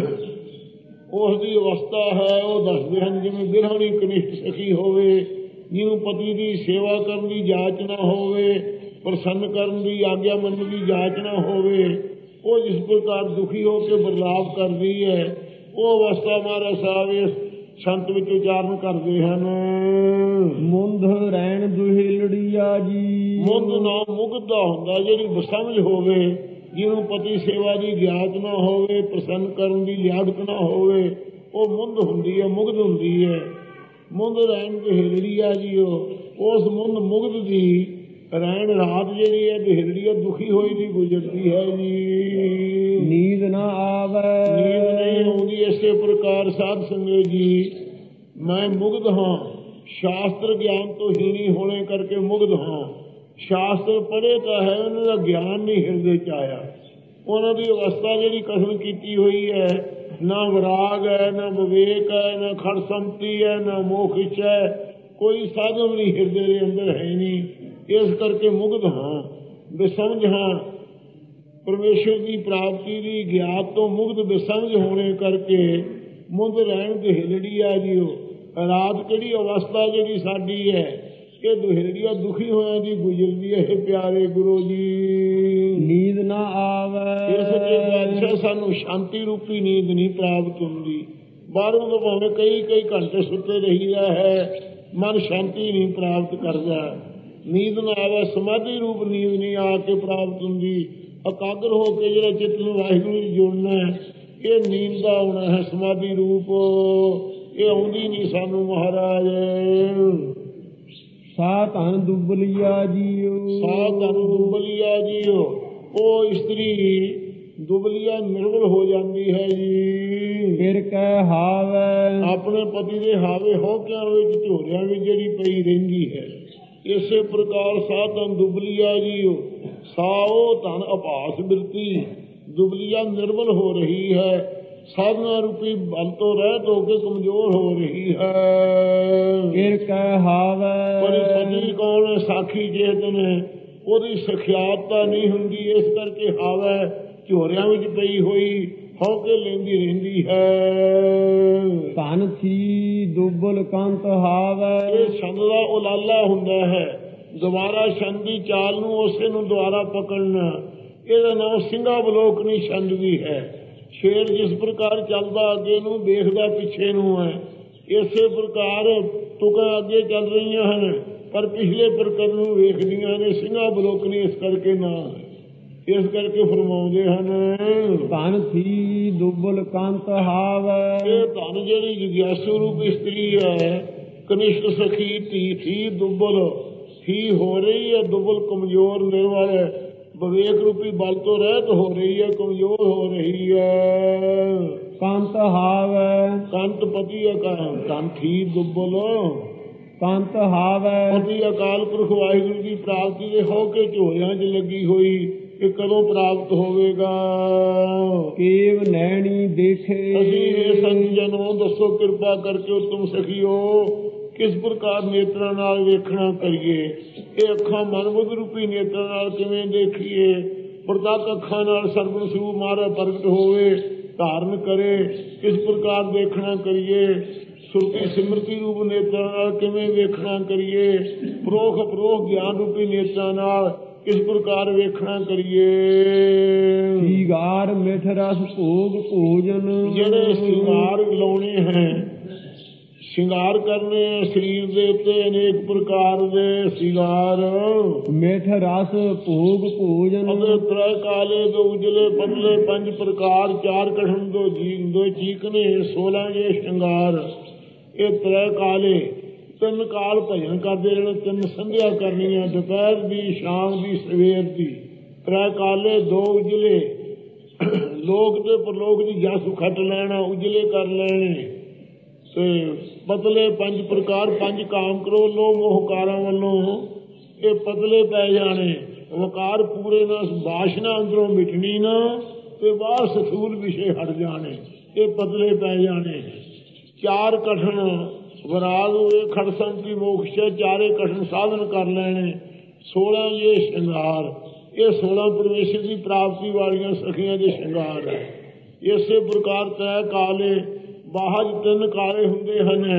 ਉਸ ਦੀ ਅਵਸਥਾ ਹੈ ਉਹ ਦੱਸਦੇ ਹਨ। ਜਿਵੇਂ ਬਿਰਹਣੀ ਕਨਿਸ਼ਟ ਸਖੀ ਹੋਵੇ, ਜਿਹਨੂੰ ਪਤੀ ਦੀ ਸੇਵਾ ਕਰਨ ਦੀ ਜਾਚ ਨਾ ਹੋਵੇ, ਪ੍ਰਸੰਨ ਕਰਨ ਦੀ ਆਗਿਆ ਮੰਨਣ ਦੀ ਜਾਚ ਨਾ ਹੋਵੇ, ਉਹ ਜਿਸ ਪ੍ਰਕਾਰ ਦੁਖੀ ਹੋ ਕੇ ਬਰਲਾਪ ਕਰਦੀ ਹੈ, ਉਹ ਅਵਸਥਾ ਮਹਾਰਾਜ ਸਾਹਿਬ ਇਸ ਸੰਤ ਵਿੱਚ ਉਚਾਰਨ ਕਰਦੇ ਹਨ। ਮੁੰਧ ਰਹਿਣ ਦੁਹੇਲੜੀਆ ਜੀ। ਮੁੰਧ ਨਾਮ ਮੁਗਧ ਦਾ ਹੁੰਦਾ, ਜਿਹੜੀ ਬਸਮਝ ਹੋਵੇ, ਜਿਹਨੂੰ ਪਤੀ ਸੇਵਾ ਦੀ ਗਿਆਤ ਨਾ ਹੋਵੇ, ਪ੍ਰਸੰਨ ਕਰਨ ਦੀ ਲਿਆਕਤ ਨਾ ਹੋਵੇ, ਉਹ ਮੁੰਧ ਹੁੰਦੀ ਹੈ, ਮੁਗਧ ਹੁੰਦੀ ਹੈ। ਮੁੰਧ ਰਹਿਣ ਦੁਹੇਲੜੀਆ ਜੀ। ਉਸ ਮੁੰਧ ਮੁਗਧ ਦੀ ਰਹਿਣ ਰਾਤ ਜਿਹੜੀ ਹੈ ਦੁਹੇਲੜੀਆ ਦੁਖੀ ਹੋਈ ਦੀ ਗੁਜ਼ਰਦੀ ਹੈ ਜੀ। ਨੀਂਦ ਨਾ ਆਵੇ, ਨੀਂਦ ਨਹੀਂ ਆਉਂਦੀ। ਇਸੇ ਪ੍ਰਕਾਰ ਸਾਧ ਸੰਗਤ ਜੀ, ਮੈਂ ਮੁਗਧ ਹਾਂ, ਸ਼ਾਸਤਰ ਗਿਆਨ ਤੋਂ ਹੀਣੀ ਹੋਣੇ ਕਰਕੇ ਮੁਗਧ ਹਾਂ। ਸ਼ਾਸਤਰ ਪੜ੍ਹੇ ਤਾਂ ਹੈ, ਉਹਨਾਂ ਦਾ ਗਿਆਨ ਨਹੀਂ ਹਿਰਦੇ ਚ ਆਇਆ। ਉਹਨਾਂ ਦੀ ਅਵਸਥਾ ਜਿਹੜੀ ਕਥਨ ਕੀਤੀ ਹੋਈ ਹੈ, ਨਾ ਵਿਰਾਗ ਹੈ, ਨਾ ਵਿਵੇਕ ਹੈ, ਨਾ ਖੜ ਸੰਮਤੀ ਹੈ, ਨਾ ਮੋਖ ਇੱਛਾ ਹੈ, ਕੋਈ ਸਾਧਨ ਨਹੀਂ ਹਿਰਦੇ ਦੇ ਅੰਦਰ ਹੈ ਨਹੀਂ। ਇਸ ਕਰਕੇ ਮੁਗਧ ਹਾਂ, ਬੇਸਮਝ ਹਾਂ। ਪਰਮੇਸ਼ਰ ਦੀ ਪ੍ਰਾਪਤੀ ਦੀ ਗਿਆਤ ਤੋਂ ਮੁਗਧ ਬੇਸਮਝ ਹੋਣੇ ਕਰਕੇ ਮੁੰਧ ਰਹਿਣ ਦੁਹੇਲੜੀਆ ਜੀ। ਰਾਤ ਕਿਹੜੀ ਅਵਸਥਾ ਜਿਹੜੀ ਸਾਡੀ ਹੈ, ਇਹ ਦੁਹੇਲੜੀਆ ਦੁਖੀ ਹੋਇਆਂ ਦੀ ਗੁਜ਼ਰਦੀ ਹੈ। ਪਿਆਰੇ ਗੁਰੂ ਜੀ, ਨੀਂਦ ਨਾ ਆਵੇ। ਇਸ ਦੇ ਬਾਦਸ਼ਾਹ ਸਾਨੂੰ ਸ਼ਾਂਤੀ ਰੂਪੀ ਨੀਂਦ ਨਹੀਂ ਪ੍ਰਾਪਤ ਹੁੰਦੀ। ਬਾਹਰੋਂ ਤੋਂ ਭਾਵੇਂ ਕਈ ਘੰਟੇ ਸੁੱਤੇ ਰਹੀਦਾ ਹੈ, ਮਨ ਸ਼ਾਂਤੀ ਨਹੀਂ ਪ੍ਰਾਪਤ ਕਰਦਾ। ਨੀਂਦ ਨਾ ਆਵੇ, ਸਮਾਧੀ ਰੂਪ ਨੀਂਦ ਨਹੀਂ ਆ ਕੇ ਪ੍ਰਾਪਤ ਹੁੰਦੀ। ਇਕਾਗਰ ਹੋ ਕੇ ਜਿਹੜਾ ਚਿੱਤ ਨੂੰ ਵਾਹਿਗੁਰੂ ਜੀ ਜੋੜਨਾ ਹੈ, ਇਹ ਨੀਂਦ ਦਾ ਆਉਣਾ ਹੈ ਸਮਾਧੀ ਰੂਪ। ਇਹ ਆਉਂਦੀ ਨਹੀਂ ਸਾਨੂੰ ਮਹਾਰਾਜ। ਸਾ ਧਨ ਦੁਬਲੀਆ ਜੀਓ। ਸਾ ਧਨ ਦੁਬਲੀਆ ਜੀਓ। ਉਹ ਇਸਤਰੀ ਦੁਬਲੀਆ ਨਿਰਬਲ ਹੋ ਜਾਂਦੀ ਹੈ ਜੀ। ਫਿਰ ਕਹਿ ਹਾਵੇ, ਆਪਣੇ ਪਤੀ ਦੇ ਹਾਵੇ ਹੌਕਿਆਂ ਵਿੱਚ ਝੋਰਿਆਂ ਵਿੱਚ ਜਿਹੜੀ ਪਈ ਰਹਿੰਦੀ ਹੈ। ਇਸੇ ਪ੍ਰਕਾਰ ਸਾ ਧਨ ਦੁਬਲੀਆ ਜੀਓ। ਸਾ ਉਹ ਧਨ ਅਭਾਸ ਬਿਰਤੀ ਦੁਬਲੀਆ ਨਿਰਬਲ ਹੋ ਰਹੀ ਹੈ, ਸਾਧਨਾ ਰੂਪੀ ਬਲ ਤੋਂ ਰਹਿਤ ਹੋ ਕੇ ਕਮਜ਼ੋਰ ਹੋ ਰਹੀ ਹੈ। ਫਿਰ ਕਹਿ ਹਾਵੇ, ਪਰ ਪਤੀ ਕੌਣ? ਸਾਖੀ ਚੇਤਨ, ਉਹਦੀ ਸਖਿਆਤਤਾ ਨਹੀਂ ਹੁੰਦੀ। ਇਸ ਕਰਕੇ ਹਾਵੇ ਝੋਰਿਆਂ ਵਿੱਚ ਪਈ ਹੋਈ ਹੌਕੇ ਲੈਂਦੀ ਰਹਿੰਦੀ ਹੈ। ਧਨ ਥੀ ਦੁਬਲ ਕੰਤ ਹਾਵੇ। ਇਹ ਛੰਦ ਦਾ ਉਲਾਲਾ ਹੁੰਦਾ ਹੈ। ਦੁਬਾਰਾ ਛੰਦ ਦੀ ਚਾਲ ਨੂੰ ਉਸੇ ਨੂੰ ਦੁਬਾਰਾ ਪਕੜਨਾ, ਇਹਦਾ ਨਾਮ ਸਿੰਘਾ ਬਲੋਕਨੀ ਛੰਦ ਵੀ ਹੈ। ਸ਼ੇਰ ਜਿਸ ਪ੍ਰਕਾਰ ਚੱਲਦਾ ਅੱਗੇ ਨੂੰ ਵੇਖਦਾ ਪਿੱਛੇ ਨੂੰ ਹੈ, ਇਸੇ ਪ੍ਰਕਾਰ ਤੁਕਾਂ ਅੱਗੇ ਚੱਲ ਰਹੀਆਂ ਹਨ ਪਰ ਪਿਛਲੇ ਪ੍ਰਕਰਨ ਨੂੰ ਵੇਖਦੀਆਂ ਨੇ। ਸਿੰਘਾ ਬਲੋਕਨੀ ਇਸ ਕਰਕੇ ਨਾ ਹੈ। ਇਸ ਕਰਕੇ ਫਰਮਾਉਂਦੇ ਹਨ, ਧਨ ਥੀ ਦੁਬਲ ਕੰਤ ਹਾਵੇ। ਇਹ ਧਨ ਜਿਹੜੀ ਜਿਗਿਆਸੂ ਰੂਪ ਇਸਤਰੀ ਹੈ, ਕਨਿਸ਼ਕ ਸਖੀ ਧੀ ਥੀ ਦੁਬਲ ਥੀ ਹੋ ਰਹੀ ਹੈ, ਦੁਬਲ ਕਮਜ਼ੋਰ ਨਿਰਵਲ ਹੈ, ਵਿਵੇਕ ਰੂਪੀ ਬਲ ਤੋਂ ਰਹਿਤ ਹੋ ਰਹੀ ਹੈ, ਕਮਜ਼ੋਰ ਹੋ ਰਹੀ ਹੈ। ਕੰਤ ਹਾਵੇ। ਕੰਤ ਪਤੀ ਅਕਾਲ ਧਨ ਥੀ ਦੁਬਲ ਕੰਤ ਹਾਵੇ। ਪਤੀ ਅਕਾਲ ਪੁਰਖ ਵਾਹਿਗੁਰੂ ਦੀ ਪ੍ਰਾਪਤੀ ਦੇ ਹੋ ਕੇ ਝੋਰਿਆਂ 'ਚ ਲੱਗੀ ਹੋਈ, ਇਹ ਕਦੋਂ ਪ੍ਰਾਪਤ ਹੋਵੇਗਾ? ਕੇਵ ਨੈਣੀ ਦੇਖੇ। ਅਸੀਂ ਇਹ ਸੰਤ ਜਨੋ ਦੱਸੋ ਕਿਰਪਾ ਕਰਕੇ ਉਤਮ ਸਖੀਓ, ਕਿਸ ਪ੍ਰਕਾਰ ਨੇਤਰਾਂ ਨਾਲ ਵੇਖਣਾ ਕਰੀਏ? ਇਹ ਅੱਖਾਂ ਮਨਬੁੱਧ ਰੂਪੀ ਨੇਤਰਾਂ ਨਾਲ ਕਿਵੇਂ ਦੇਖੀਏ? ਪ੍ਰਤੱਖ ਅੱਖਾਂ ਨਾਲ ਸਰਬਨ ਸਰੂਪ ਮਹਾਰਾਜ ਪ੍ਰਗਟ ਹੋਵੇ, ਧਾਰਨ ਕਰੇ, ਕਿਸ ਪ੍ਰਕਾਰ ਦੇਖਣਾ ਕਰੀਏ? ਸੁਰਤੀ ਸਿਮਰਤੀ ਰੂਪ ਨੇਤਰਾਂ ਨਾਲ ਕਿਵੇਂ ਵੇਖਣਾ ਕਰੀਏ? ਪ੍ਰੋਖ ਗਿਆਨ ਰੂਪੀ ਨੇਤਰਾਂ ਨਾਲ ਕਿਸ ਪ੍ਰਕਾਰ ਵੇਖਣਾ ਕਰੀਏ? ਸ਼ਿੰਗਾਰ ਮਿਠ ਰਸ ਭੋਗ ਭੋਜਨ। ਜਿਹੜੇ ਸ਼ਿੰਗਾਰ ਲਾਉਣੇ ਹੈ, ਸ਼ਿੰਗਾਰ ਕਰਨੇ ਸਰੀਰ ਦੇ ਉੱਤੇ ਅਨੇਕ ਪ੍ਰਕਾਰ ਦੇ ਸ਼ਿੰਗਾਰ। ਮਿਠ ਰਸ ਭੋਗ ਭੋਜਨ। ਅਗੇ ਤ੍ਰੈ ਕਾਲੇ ਦੋ ਉਜਲੇ ਪਤਲੇ ਪੰਜ ਪ੍ਰਕਾਰ, ਚਾਰ ਕਠਨ ਦੋ ਚੀਕਨੇ 16 ਜੇ ਸ਼ਿੰਗਾਰ। ਇਹ ਤ੍ਰੈ ਕਾਲੇ, ਤਿੰਨ ਕਾਲ ਭਜਨ ਕਰਦੇ ਰਹਿਣਾ, ਤਿੰਨ ਸੰਧਿਆ ਕਰਨੀਆਂ, ਦੁਪਹਿਰ ਦੀ, ਸ਼ਾਮ ਦੀ, ਸਵੇਰ ਦੀ। ਤ੍ਰੈ ਕਾਲੇ ਦੋ ਉਜਲੇ, ਲੋਕ ਤੇ ਪਰਲੋਕ ਦੀ ਜਸ ਖੱਟ ਲੈਣਾ, ਉਜਲੇ ਕਰ ਲੈਣੇ। ਤੇ ਪਤਲੇ ਪੰਜ ਪ੍ਰਕਾਰ, ਪੰਜ ਕਾਮ ਕਰੋ ਲੋ ਮੋਹਕਾਰਾਂ ਵੱਲੋਂ ਇਹ ਪਤਲੇ ਪੈ ਜਾਣੇ। ਵਕਾਰ ਪੂਰੇ ਨਾ, ਬਾਸ਼ਨਾ ਅੰਦਰੋਂ ਮਿਟਣੀ ਨਾ, ਤੇ ਬਾਹਰ ਸਥੂਲ ਵਿਸ਼ੇ ਹਟ ਜਾਣੇ, ਇਹ ਪਤਲੇ ਪੈ ਜਾਣੇ। ਚਾਰ ਕਠਨ ਵਿਰਾਗ ਹੋਏ, ਖੜ ਸੰਤੀ ਮੋਕਸ਼, ਚਾਰੇ ਕਠਨ ਸਾਧਨ ਕਰ ਲੈਣੇ। 16 ਜੇ ਸ਼ਿੰਗਾਰ, ਇਹ 16 ਪਰਮੇਸ਼ਰ ਦੀ ਪ੍ਰਾਪਤੀ ਵਾਲੀਆਂ ਸਖੀਆਂ ਦੇ ਸ਼ਿੰਗਾਰ ਹੈ। ਇਸੇ ਪ੍ਰਕਾਰ ਤ੍ਰੈ ਕਾਲੇ, ਬਾਹਰ ਤਿੰਨ ਕਾਲੇ ਹੁੰਦੇ ਹਨ,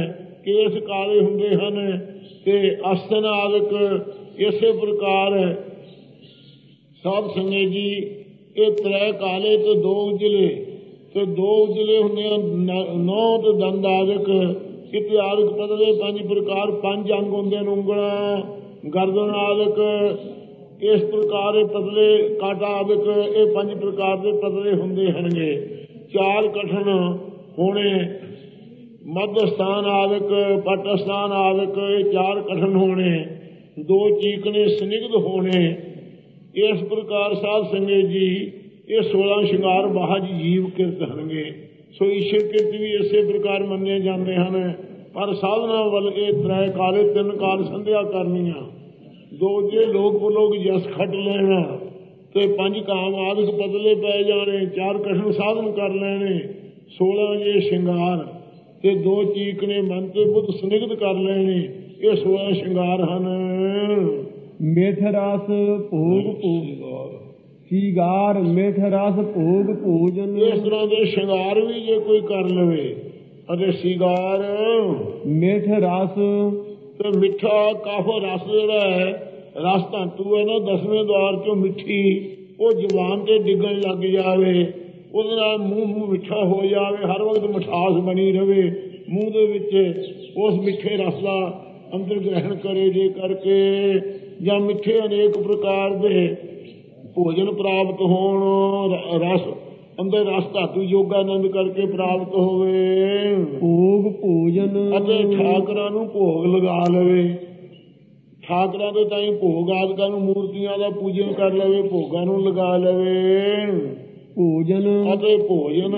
ਕੇਸ ਕਾਲੇ ਹੁੰਦੇ ਹਨ ਤੇ ਆਸਨ ਆਦਿਕ ਇਸੇ ਪ੍ਰਕਾਰ ਸਾਧ ਸੰਗਤ ਜੀ ਇਹ ਤ੍ਰੈ ਕਾਲੇ ਤੇ ਦੋ ਉਜਲੇ ਤੇ ਦੋ ਉਜਲੇ ਹੁੰਦੇ ਹਨ ਨੌ ਤੇ ਦੰਦ ਆਦਿਕ ਇਤਿਆਦਿਕ ਪਤਲੇ ਪੰਜ ਪ੍ਰਕਾਰ ਪੰਜ ਅੰਗ ਹੁੰਦੇ ਨੇ ਉਂਗਲਾਂ ਗਰਦਨ ਆਦਿਕ ਇਸ ਪ੍ਰਕਾਰ ਇਹ ਪਤਲੇ ਕਾਟਾ ਆਦਿਕ ਇਹ ਪੰਜ ਪ੍ਰਕਾਰ ਦੇ ਪਤਲੇ ਹੁੰਦੇ ਹਨਗੇ ਚਾਰ ਕਠਨ ਹੋਣੇ ਮੱਧ ਸਥਾਨ ਆਦਿਕ ਪਟ ਸਥਾਨ ਆਦਿਕ ਇਹ ਚਾਰ ਕਠਨ ਹੋਣੇ ਦੋ ਚੀਕਣੇ ਸਨਿਗਧ ਹੋਣੇ ਇਸ ਪ੍ਰਕਾਰ ਸਾਧ ਸੰਗਤ ਜੀ ਇਹ 16 ਸ਼ਿੰਗਾਰ ਬਾਹਜ ਜੀਵ ਕਿਰਤ ਹਨਗੇ ਸੋ ਈਸ਼ਰ ਕਿਰਤ ਵੀ ਇਸੇ ਪ੍ਰਕਾਰ ਮੰਨੇ ਜਾਂਦੇ ਹਨ ਪਰ ਸਾਧਨਾ ਵੱਲ ਇਹ ਤ੍ਰੈ ਕਾਲੇ ਤਿੰਨ ਕਾਲ ਸੰਧਿਆ ਕਰਨੀਆਂ ਦੋ ਜੇ ਲੋਕ ਜਸ ਖੱਟ ਲੈਣਾ ਤੇ ਪੰਜ ਕਾਮ ਆਦਿਕ ਬਦਲੇ ਪੈ ਜਾਣੇ ਚਾਰ ਕਠਨ ਸਾਧਨ ਕਰ ਲੈਣੇ 16 ਜੇ ਸ਼ਿੰਗਾਰ ਤੇ ਦੋ ਚੀਕਣੇ ਮਨ ਤੇ ਬੁੱਧ ਸਨਿਗਧ ਕਰ ਲੈਣੇ ਇਹ 16 ਸ਼ਿੰਗਾਰ ਹਨ ਮਿਠ ਰਸ ਭੋਗ ਸ਼ਿੰਗਾਰ ਮਿਠ ਰਸ ਭੋਗ ਭੋਜਨ ਇਸ ਤਰ੍ਹਾਂ ਦੇ ਸ਼ਿੰਗਾਰ ਵੀ ਜੇ ਕੋਈ ਕਰ ਲਵੇ ਅਤੇ ਸ਼ਿੰਗਾਰ ਮਿਠ ਰਸ ਤੇ ਮਿੱਠਾ ਕਾਫੋ ਰਸ ਜਿਹੜਾ ਹੈ ਰਸ ਧਾਤੂ ਹੈ ਨਾ 10ਵੇਂ ਦੁਆਰ ਚੋਂ ਮਿੱਠੀ ਉਹ ਜ਼ੁਬਾਨ ਤੇ ਡਿੱਗਣ ਲੱਗ ਜਾਵੇ ਉਹਦੇ ਨਾਲ ਮੂੰਹ ਮਿੱਠਾ ਹੋ ਜਾਵੇ ਹਰ ਵਕਤ ਮਿਠਾਸ ਬਣੀ ਰਵੇ ਮੂੰਹ ਦੇ ਵਿੱਚ ਉਸ ਮਿੱਠੇ ਰਸ ਦਾ ਅੰਦਰ ਗ੍ਰਹਿਣ ਕਰੇ ਜੇ ਕਰਕੇ ਜਾਂ ਮਿੱਠੇ ਅਨੇਕ ਪ੍ਰਕਾਰ ਦੇ ਭੋਜਨ ਪ੍ਰਾਪਤ ਹੋਣ ਰਸ ਅੰਦਰ ਰਸ ਧਾਤੂ ਯੋਗਾਨੰਦ ਕਰਕੇ ਪ੍ਰਾਪਤ ਹੋਵੇ ਭੋਗ ਭੋਜਨ ਅਤੇ ਠਾਕਰਾਂ ਨੂੰ ਭੋਗ ਲਗਾ ਲਵੇ ਠਾਕਰਾਂ ਦੇ ਤਾਈਂ ਭੋਗ ਆਦਿਕਾਂ ਨੂੰ ਮੂਰਤੀਆਂ ਦਾ ਪੂਜਨ ਕਰ ਲਵੇ ਭੋਗਾਂ ਨੂੰ ਲਗਾ ਲਵੇ ਭੋਜਨ ਅਤੇ ਭੋਜਨ